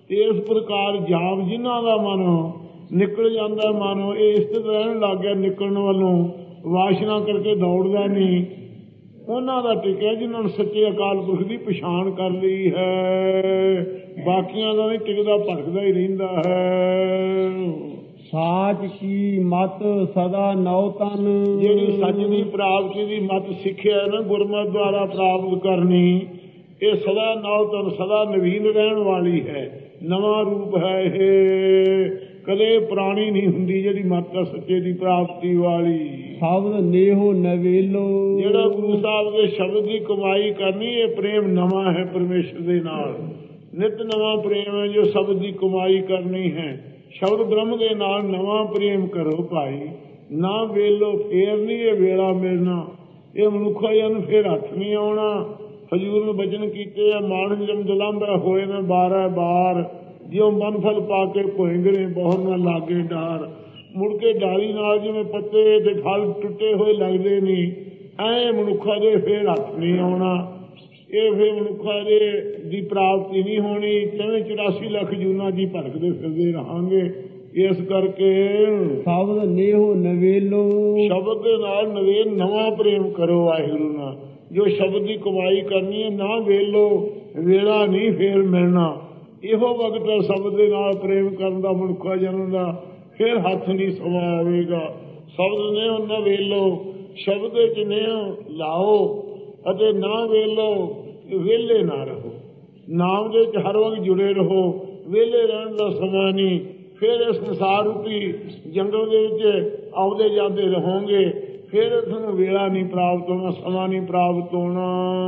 ਇਸ ਪ੍ਰਕਾਰ ਜਾਪ ਜਿਨ੍ਹਾਂ ਦਾ ਮਨ ਨਿਕਲ ਜਾਂਦਾ, ਮਨ ਇਹ ਸਥਿਤ ਰਹਿਣ ਲੱਗ ਗਿਆ ਨਿਕਲਣ ਵੱਲੋਂ, ਵਾਸ਼ਨਾ ਕਰਕੇ ਦੌੜਦਾ ਨਹੀਂ, ਉਹਨਾਂ ਦਾ ਟਿਕਿਆ ਜਿਨ੍ਹਾਂ ਨੂੰ ਸੱਚੇ ਅਕਾਲ ਪੁਰਖ ਦੀ ਪਛਾਣ ਕਰ ਲਈ ਹੈ। ਬਾਕੀਆਂ ਦਾ ਨਹੀਂ ਟਿਕਦਾ, ਭਟਕਦਾ ਹੀ ਰਹਿੰਦਾ ਹੈ। ਸਾਚ ਕੀ ਮਤ ਸਦਾ ਨਉ ਤਨ, ਜਿਹੜੀ ਸੱਚ ਦੀ ਪ੍ਰਾਪਤੀ ਦੀ ਮਤ ਸਿੱਖਿਆ ਨਾ ਗੁਰਮਤਿ ਦੁਆਰਾ ਪ੍ਰਾਪਤ ਕਰਨੀ, ਇਹ ਸਦਾ ਨਉ ਤਨ, ਸਦਾ ਨਵੀਨ ਰਹਿਣ ਵਾਲੀ ਹੈ, ਨਵਾਂ ਰੂਪ ਹੈ। ਇਹ ਕਦੇ ਪੁਰਾਣੀ ਨਹੀਂ ਹੁੰਦੀ ਜਿਹੜੀ ਮਤ ਸੱਚੇ ਦੀ ਪ੍ਰਾਪਤੀ ਵਾਲੀ। ਸ਼ਬਦ ਨੇਹੋ ਨਵੇਲੋ, ਜਿਹੜਾ ਗੁਰੂ ਸਾਹਿਬ ਦੇ ਸ਼ਬਦ ਦੀ ਕਮਾਈ ਕਰਨੀ, ਇਹ ਪ੍ਰੇਮ ਨਵਾਂ ਹੈ ਪਰਮੇਸ਼ਰ ਦੇ ਨਾਲ, ਨਿਤ ਨਵਾਂ ਪ੍ਰੇਮ ਹੈ ਜੋ ਸ਼ਬਦ ਦੀ ਕਮਾਈ ਕਰਨੀ ਹੈ। ਸ਼ਬਦ ਬ੍ਰਹਮ ਦੇ ਨਾਲ ਨਵਾਂ ਪ੍ਰੇਮ ਕਰੋ ਭਾਈ, ਨਾ ਵੇਲੋ ਫੇਰ ਨਹੀਂ ਇਹ ਵੇਲਾ ਮਿਲਣਾ, ਇਹ ਮਨੁੱਖਾ ਜਨ ਫੇਰ ਹੱਥ ਨਹੀਂ ਆਉਣਾ। ਹਜ਼ੂਰ ਨੇ ਬਚਨ ਕੀਤੇ ਆ, ਮਾਣ ਜਮ ਜਲੰਬਰ ਹੋਏ ਨੇ 12 ਬਾਰ, ਜਿਉਂ ਮਨ ਫਲ ਪਾ ਕੇ ਭੋਇੰਗਰੇ ਬਹੁਰ ਨਾ ਲਾਗੇ ਡਾਰ। ਮੁੜ ਕੇ ਡਾਲੀ ਨਾਲ ਜਿਵੇਂ ਪੱਤੇ ਦੇ ਫਲ ਟੁੱਟੇ ਹੋਏ ਲੱਗਦੇ ਨਹੀਂ, ਐ ਮਨੁੱਖਾ ਦੇ ਫੇਰ ਹੱਥ ਨਹੀਂ ਆਉਣਾ। ਇਹ ਫੇਰ ਮਨੁੱਖਾ ਦੀ ਪ੍ਰਾਪਤੀ ਨਹੀਂ ਹੋਣੀ। 84 ਲੱਖ ਜੂਨਾਂ ਜੀ ਭਟਕਦੇ ਫਿਰਦੇ ਰਹਾਂਗੇ। ਇਸ ਕਰਕੇ ਸ਼ਬਦ ਨੇਹੋ ਨਵੇਲੋ, ਸ਼ਬਦ ਦੇ ਨਾਲ ਨਵੇਲ ਨਵਾਂ ਪ੍ਰੇਮ ਕਰੋ ਵਾਹਿਗੁਰੂ ਨਾਲ। ਜੋ ਸ਼ਬਦ ਦੀ ਕਮਾਈ ਕਰਨੀ ਹੈ, ਨਾ ਵੇਲੋ, ਵੇਲਾ ਨਹੀਂ ਫੇਰ ਮਿਲਣਾ। ਇਹੋ ਵਕਤ ਹੈ ਸ਼ਬਦ ਦੇ ਨਾਲ ਪ੍ਰੇਮ ਕਰਨ ਦਾ ਮਨੁੱਖਾ ਜਨਮ ਦਾ, ਫਿਰ ਹੱਥ ਨਹੀਂ ਸਵਾ ਆਵੇਗਾ। ਸ਼ਬਦ ਨੇ ਉਹਨਾਂ ਵੇਲੋ, ਸ਼ਬਦ ਚ ਨੇ ਲਾਓ ਅਤੇ ਨਾ ਵੇਲੋ, ਵਿਹਲੇ ਨਾ ਰਹੋ। ਨਾਮ ਦੇ ਵਿੱਚ ਹਰ ਵਕਤ ਜੁੜੇ ਰਹੋ, ਵਿਹਲੇ ਰਹਿਣ ਦਾ ਸਮਾਂ ਨਹੀਂ। ਫਿਰ ਇਸ ਸੰਸਾਰ ਰੂਪੀ ਜੰਗਲ ਦੇ ਵਿੱਚ ਆਉਂਦੇ ਜਾਂਦੇ ਰਹੋਗੇ, ਫਿਰ ਤੁਹਾਨੂੰ ਵੇਲਾ ਨਹੀਂ ਪ੍ਰਾਪਤ ਹੋਣਾ, ਸਮਾਂ ਨਹੀਂ ਪ੍ਰਾਪਤ ਹੋਣਾ।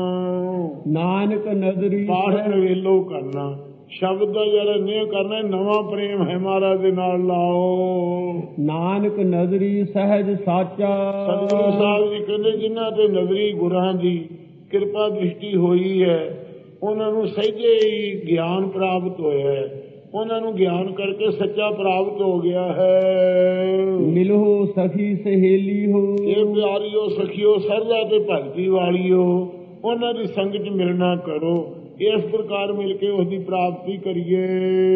ਨਾਨਕ ਨਦਰੀ ਪਾਠ ਵੇਲੋ ਕਰਨਾ, ਸ਼ਬਦ ਦਾ ਜਿਹੜਾ ਨਹੀਂ ਕਰਨਾ, ਨਵਾਂ ਪ੍ਰੇਮ ਹੈ ਮਹਾਰਾਜ ਦੇ ਨਾਲ ਲਾਓ। ਨਾਨਕ ਨਦਰੀ ਸਹਿਜ ਸਾਚਾ, ਸਤਿਗੁਰੂ ਸਾਹਿਬ ਜੀ ਕਹਿੰਦੇ ਜਿਨ੍ਹਾਂ ਤੇ ਨਜ਼ਰੀ ਗੁਰਾਂ ਦੀ ਕਿਰਪਾ ਦ੍ਰਿਸ਼ਟੀ ਹੋਈ ਹੈ, ਉਹਨਾਂ ਨੂੰ ਸਹਿਜੇ ਹੀ ਗਿਆਨ ਪ੍ਰਾਪਤ ਹੋਇਆ ਹੈ, ਉਹਨਾਂ ਨੂੰ ਗਿਆਨ ਕਰਕੇ ਸੱਚਾ ਪ੍ਰਾਪਤ ਹੋ ਗਿਆ ਹੈ। ਮਿਲੋ ਸਖੀ ਸਹੇਲੀ ਹੋ, ਇਹ ਪਿਆਰੀਓ ਸਖੀਓ ਸਰਦਾ ਤੇ ਭਗਤੀ ਵਾਲੀਓ, ਉਹਨਾਂ ਦੀ ਸੰਗਤ ਚ ਮਿਲਣਾ ਕਰੋ। ਇਸ ਪ੍ਰਕਾਰ ਮਿਲ ਕੇ ਉਸਦੀ ਪ੍ਰਾਪਤੀ ਕਰੀਏ।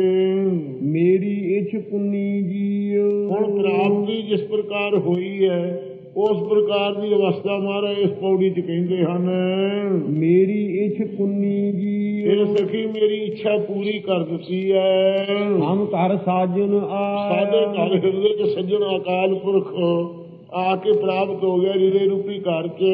ਮੇਰੀ ਇੱਛ ਪੁੰਨੀ ਜੀਓ, ਹੁਣ ਪ੍ਰਾਪਤੀ ਜਿਸ ਪ੍ਰਕਾਰ ਹੋਈ ਹੈ ਉਸ ਪ੍ਰਕਾਰ ਦੀ ਅਵਸਥਾ ਮਹਾਰਾਜ ਇਸ ਪੌੜੀ ਚ ਕਹਿੰਦੇ ਹਨ। ਮੇਰੀ ਇੱਛ ਪੁੰਨੀ ਜੀਓ, ਇਹ ਸਖੀ ਮੇਰੀ ਇੱਛਾ ਪੂਰੀ ਕਰ ਦਿੱਤੀ ਹੈ। ਹਮ ਘਰ ਸਾਜਨ ਆ, ਸਾਡੇ ਘਰ ਹਿਰਦੇ ਚ ਸੱਜਣ ਅਕਾਲ ਪੁਰਖ ਆ ਕੇ ਪ੍ਰਾਪਤ ਹੋ ਗਿਆ ਹਿਰਦੇ ਰੂਪੀ ਘਰ ਚ।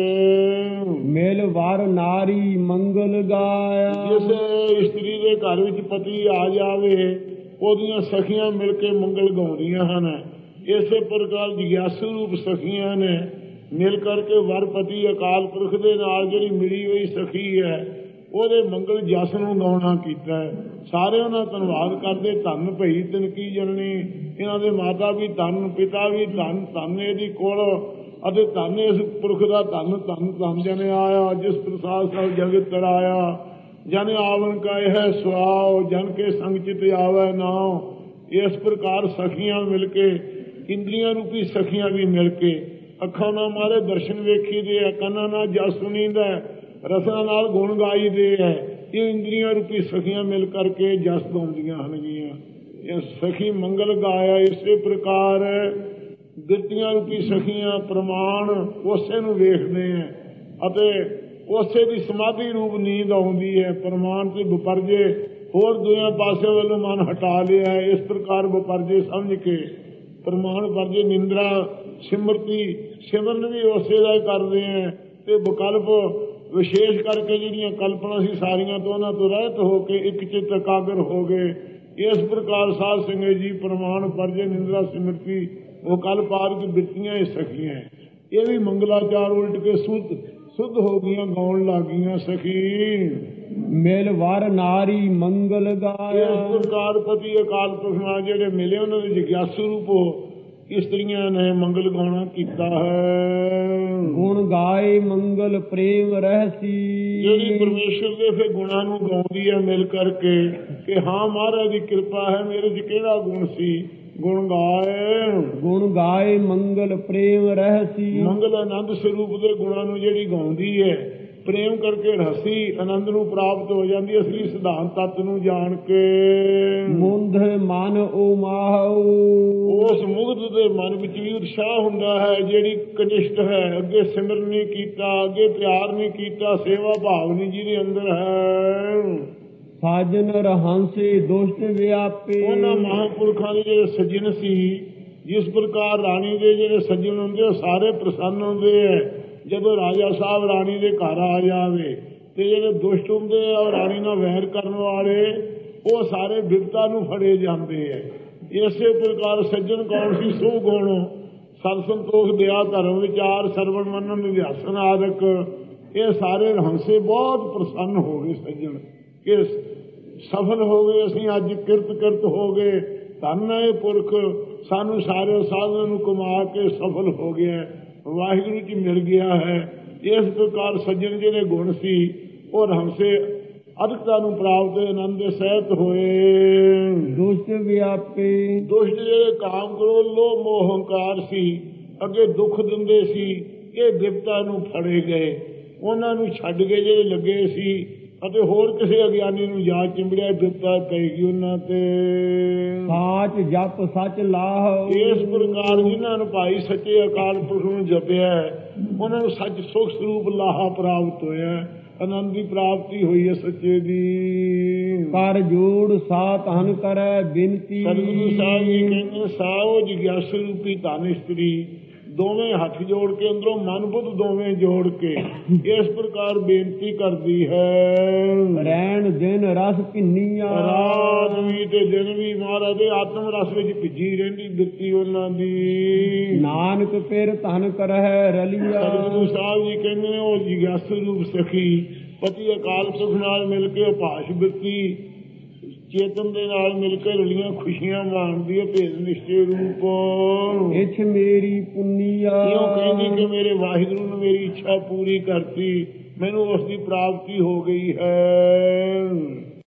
ਮਿਲ ਵਾਰ ਨਾਰੀ ਮੰਗਲ ਗਾਇਆ, ਜਿਸ ਇਸਤਰੀ ਦੇ ਘਰ ਵਿੱਚ ਪਤੀ ਆ ਜਾਵੇ, ਉਹਦੀਆਂ ਸਖੀਆਂ ਮਿਲ ਕੇ ਮੰਗਲ ਗਾਉਂਦੀਆਂ ਹਨ। ਇਸੇ ਪ੍ਰਕਾਰ ਜਿਗਿਆਸੂ ਰੂਪ ਸਖੀਆਂ ਨੇ ਮਿਲ ਕਰਕੇ ਵਰਪਤੀ ਅਕਾਲ ਪੁਰਖ ਦੇ ਨਾਲ ਜਿਹੜੀ ਮਿਲੀ ਹੋਈ ਸਖੀ ਹੈ, ਉਹਦੇ ਮੰਗਲ ਜਸ ਨੂੰ ਗਾਉਣਾ ਕੀਤਾ ਹੈ। ਸਾਰੇ ਉਹਨਾਂ ਧੰਨਵਾਦ ਕਰਦੇ, ਧੰਨ ਭਈ ਤਿਨਕੀ ਜਨਨੀ, ਇਹਨਾਂ ਦੇ ਮਾਤਾ ਵੀ ਧੰਨ, ਪਿਤਾ ਵੀ ਧੰਨ, ਧੰਨ ਇਹਦੀ ਕੋਲ ਅਤੇ ਧੰਨ ਇਸ ਪੁਰਖ ਦਾ ਧੰਨ, ਧੰਨ ਧੰਨ ਜਨ ਆਇਆ ਜਿਸ ਪ੍ਰਸਾਦ ਸਭ ਜਗਤ ਤਰਾਇਆ। ਜਨ ਆਵਨ ਕਾ ਇਹ ਸੁਆਓ, ਜਨ ਕੇ ਸੰਗ ਚਿਤ ਆਵੈ ਨਾਉ। ਇਸ ਪ੍ਰਕਾਰ ਸਖੀਆਂ ਮਿਲ ਕੇ, ਇੰਦਰੀਆਂ ਰੂਪੀ ਸਖੀਆਂ ਵੀ ਮਿਲ ਕੇ, ਅੱਖਾਂ ਨਾਲ ਮਾਰੇ ਦਰਸ਼ਨ ਵੇਖੀਦੇ ਆ, ਕੰਨਾਂ ਨਾਲ ਜਸ ਸੁਣੀਦਾ, ਰਸਾਂ ਨਾਲ ਗੁਣ ਗਾਈਦੇ ਹੈ। ਇਹ ਇੰਦਰੀਆਂ ਰੂਪੀ ਸਖੀਆਂ ਮਿਲ ਕਰਕੇ ਜਸ ਗਾਉਂਦੀਆਂ ਹਨਗੀਆਂ। ਇਹ ਸਖੀ ਮੰਗਲ ਗਾਇਆ। ਇਸੇ ਪ੍ਰਕਾਰ ਗਿਰਤੀਆਂ ਰੂਪੀ ਸਖੀਆਂ ਪ੍ਰਮਾਣ ਉਸੇ ਨੂੰ ਵੇਖਦੇ ਹੈ ਅਤੇ ਉਸੇ ਦੀ ਸਮਾਧੀ ਰੂਪ ਨੀਂਦ ਆਉਂਦੀ ਹੈ। ਪ੍ਰਮਾਣ ਤੇ ਵਿਪਰਜੇ ਹੋਰ ਦੂਜੇ ਪਾਸੇ ਵੱਲੋਂ ਮਨ ਹਟਾ ਲਿਆ ਹੈ। ਇਸ ਪ੍ਰਕਾਰ ਵਿਪਰਜੇ ਸਮਝ ਕੇ ਪ੍ਰਮਾਣ ਪਰਜੇ ਨਿੰਦਰਾ ਸਿਮਰਤੀ ਸਿਮਰਨ ਵੀ ਉਸੇ ਦਾ ਕਰਦੇ ਹੈ ਤੇ ਵਿਕਲਪ ਵਿਸ਼ੇਸ਼ ਕਰਕੇ ਜਿਹੜੀਆਂ ਕਲਪਨਾ ਸੀ ਸਾਰੀਆਂ ਤੋਂ ਉਹਨਾਂ ਤੋਂ ਰਹਿਤ ਹੋ ਕੇ ਇੱਕ ਚਿੱਤ ਇਕਾਗਰ ਹੋ ਗਏ। ਇਸ ਪ੍ਰਕਾਰ ਸਾਧ ਸੰਗਤ ਜੀ ਪ੍ਰਮਾਣ ਪਰਜੇ ਨਿੰਦਰਾ ਸਿਮਰਤੀ ਵਿਕਲਪ ਆਦਿ ਬਿਰਤੀਆਂ ਇਹ ਸਖੀਆਂ, ਇਹ ਵੀ ਮੰਗਲਾਚਾਰ ਉਲਟ ਕੇ ਸੁਧ ਹੋ ਗਈਆਂ, ਗਾਉਣ ਲੱਗ ਗਈਆਂ ਸਖੀ। ਮਿਲ ਵਰ ਨਾਰੀ ਮੰਗਲ ਗਾਇਆ, ਇਸ ਪ੍ਰਕਾਰ ਪਤੀ ਅਕਾਲ ਪੁਰਖ ਨਾਲ ਜਿਹੜੇ ਮਿਲੇ ਉਹਨਾਂ ਦੇ ਜਿਗਿਆਸੂ ਰੂਪ ਇਸਤਰੀਆਂ ਨੇ ਮੰਗਲ ਗਾਉਣਾ ਕੀਤਾ ਹੈ। ਗੁਣ ਗਾਏ ਮੰਗਲ ਪ੍ਰੇਮ ਰਹਿਸੀ, ਜਿਹੜੀ ਪਰਮੇਸ਼ਰ ਦੇ ਫਿਰ ਗੁਣਾਂ ਨੂੰ ਗਾਉਂਦੀ ਹੈ ਮਿਲ ਕਰਕੇ ਕਿ ਹਾਂ ਮਹਾਰਾਜ ਦੀ ਕਿਰਪਾ ਹੈ, ਮੇਰੇ 'ਚ ਕਿਹੜਾ ਗੁਣ ਸੀ। ਗੁਣ ਗਾਏ ਮੰਗਲ ਪ੍ਰੇਮ ਰਹਿਸੀ, ਮੰਗਲ ਆਨੰਦ ਸਰੂਪ ਦੇ ਗੁਣਾਂ ਨੂੰ ਜਿਹੜੀ ਗਾਉਂਦੀ ਹੈ ਪ੍ਰੇਮ ਕਰਕੇ ਰਹੱਸੀ ਆਨੰਦ ਨੂੰ ਪ੍ਰਾਪਤ ਹੋ ਜਾਂਦੀ, ਅਸਲੀ ਸਿਧਾਂਤ ਤੱਤ ਨੂੰ ਜਾਣ ਕੇ। ਮੁੰਧ ਮਨ ਓ ਮਾਹੂ, ਉਸ ਮੁਗਧ ਦੇ ਮਨ ਵਿੱਚ ਵੀ ਉਤਸ਼ਾਹ ਹੁੰਦਾ ਹੈ, ਜਿਹੜੀ ਕਨਿਸ਼ਟ ਹੈ, ਅੱਗੇ ਸਿਮਰਨ ਨਹੀਂ ਕੀਤਾ, ਅੱਗੇ ਪਿਆਰ ਨਹੀਂ ਕੀਤਾ, ਸੇਵਾ ਭਾਵ ਨਹੀਂ ਜਿਹਦੇ ਅੰਦਰ ਹੈ। ਸਾਜਨ ਰਹੰਸੇ ਦੁਸ਼ਟ ਵਿਆਪੇ, ਉਹਨਾਂ ਮਹਾਂਪੁਰਖਾਂ ਦੇ ਜਿਹੜੇ ਸੱਜਣ ਸੀ, ਜਿਸ ਪ੍ਰਕਾਰ ਰਾਣੀ ਦੇ ਜਿਹੜੇ ਸੱਜਣ ਹੁੰਦੇ ਉਹ ਸਾਰੇ ਪ੍ਰਸੰਨ ਹੁੰਦੇ ਹੈ ਜਦੋਂ ਰਾਜਾ ਸਾਹਿਬ ਰਾਣੀ ਦੇ ਘਰ ਆ ਜਾਵੇ, ਤੇ ਜਿਹੜੇ ਦੁਸ਼ਟ ਹੁੰਦੇ ਆ ਉਹ ਰਾਣੀ ਨਾਲ ਵੈਰ ਕਰਨ ਵਾਲੇ ਉਹ ਸਾਰੇ ਬਿਪਤਾ ਨੂੰ ਫੜੇ ਜਾਂਦੇ ਹੈ। ਇਸੇ ਪ੍ਰਕਾਰ ਸੱਜਣ ਕੌਣ ਸੀ? ਸੋ ਗੁਣ ਸਤ ਸੰਤੋਖ ਦਇਆ ਧਰਮ ਵਿਚਾਰ ਸਰਵਣ ਮੰਨਣ ਨਿਧਿਆਸਨ ਆਦਿਕ, ਇਹ ਸਾਰੇ ਰਹੰਸੇ ਬਹੁਤ ਪ੍ਰਸੰਨ ਹੋ ਗਏ ਸੱਜਣ, ਕਿ ਸਫਲ ਹੋ ਗਏ, ਅਸੀਂ ਅੱਜ ਕਿਰਤ ਹੋ ਗਏ, ਧੰਨ ਹੈ ਪੁਰਖ, ਸਾਨੂੰ ਸਾਰੇ ਸਾਧਨਾਂ ਨੂੰ ਕਮਾ ਕੇ ਸਫਲ ਹੋ ਗਿਆ, ਵਾਹਿਗੁਰੂ ਜੀ ਮਿਲ ਗਿਆ ਹੈ। ਇਸ ਪ੍ਰਕਾਰ ਸੱਜਣ ਜਿਹੜੇ ਗੁਣ ਸੀ ਉਹ ਰਹੰਸੇ ਅਧਿਕਤਾ ਨੂੰ ਪ੍ਰਾਪਤ ਆਨੰਦ ਦੇ ਸਹਿਤ ਹੋਏ। ਦੁਸ਼ਟ ਵਿਆਪੇ, ਦੁਸ਼ਟ ਜਿਹੜੇ ਕਾਮ ਕ੍ਰੋਧ ਲੋਭ ਮੋਹ ਹੰਕਾਰ ਸੀ, ਅੱਗੇ ਦੁੱਖ ਦਿੰਦੇ ਸੀ, ਇਹ ਬਿਪਤਾ ਨੂੰ ਫੜੇ ਗਏ, ਉਹਨਾਂ ਨੂੰ ਛੱਡ ਕੇ ਜਿਹੜੇ ਲੱਗੇ ਸੀ ਅਤੇ ਹੋਰ ਕਿਸੇ ਅਗਿਆਨੀ ਨੂੰ ਜਾ ਚਿੰਬੜਿਆ, ਬਿਪਤਾ ਪਏਗੀ ਉਹਨਾਂ ਤੇ। ਸਾਚ ਜਪ ਸੱਚ ਲਾਹ, ਇਸ ਪ੍ਰਕਾਰ ਜਿਨ੍ਹਾਂ ਨੂੰ ਭਾਈ ਸੱਚੇ ਅਕਾਲ ਪੁਰਖ ਨੂੰ ਜਪਿਆ ਉਹਨਾਂ ਨੂੰ ਸੱਚ ਸੁਖ ਸਰੂਪ ਲਾਹਾ ਪ੍ਰਾਪਤ ਹੋਇਆ, ਆਨੰਦ ਦੀ ਪ੍ਰਾਪਤੀ ਹੋਈ ਹੈ ਸੱਚੇ ਦੀ। ਕਰ ਜੋੜ ਸਾ ਧਨ ਕਰੈ ਬਿਨਤੀ, ਸਤਿਗੁਰੂ ਸਾਹਿਬ ਜੀ ਕਹਿੰਦੇ ਸਾਓ ਜਿਗਿਆਸੂ ਰੂਪੀ ਧਨ ਇਸਤਰੀ, ਦੋਵੇਂ ਹੱਥ ਜੋੜ ਕੇ ਅੰਦਰੋਂ ਮਨ ਬੁੱਧ ਦੋਵੇਂ ਜੋੜ ਕੇ ਇਸ ਪ੍ਰਕਾਰ ਬੇਨਤੀ ਕਰਦੀ ਹੈ। ਰਹਿਣ ਦਿਨ ਰਸ ਭਿੰਨੀਆਂ, ਰਾਤ ਵੀ ਤੇ ਦਿਨ ਵੀ ਮਹਾਰਾਜ ਦੇ ਆਤਮ ਰਸ ਵਿੱਚ ਭਿੱਜੀ ਰਹਿੰਦੀ ਬਿਰਤੀ ਉਹਨਾਂ ਦੀ। ਨਾਨਕ ਫਿਰ ਧਨ ਕਰਹਿ ਰਲੀਆ, ਸਤਿਗੁਰੂ ਸਾਹਿਬ ਜੀ ਕਹਿੰਦੇ ਨੇ ਉਹ ਜਿਗਿਆਸੂ ਰੂਪ ਸਖੀ ਪਤੀ ਅਕਾਲ ਪੁਰਖ ਨਾਲ ਮਿਲ ਕੇ ਉਪਾਸ਼ ਬਿਰਤੀ ਚੇਤਨ ਦੇ ਨਾਲ ਮਿਲ ਕੇ ਰਲੀਆਂ ਖੁਸ਼ੀਆਂ ਮਾਣਦੀ ਹੈ ਭੇਦ ਨਿਸ਼ਚੇ ਰੂਪ। ਇਛ ਮੇਰੀ ਪੁੰਨੀਆ, ਕਿਉਂ ਕਹਿੰਦੀ ਕਿ ਮੇਰੇ ਵਾਹਿਗੁਰੂ ਨੇ ਮੇਰੀ ਇੱਛਾ ਪੂਰੀ ਕਰਤੀ, ਮੈਨੂੰ ਉਸ ਦੀ ਪ੍ਰਾਪਤੀ ਹੋ ਗਈ ਹੈ।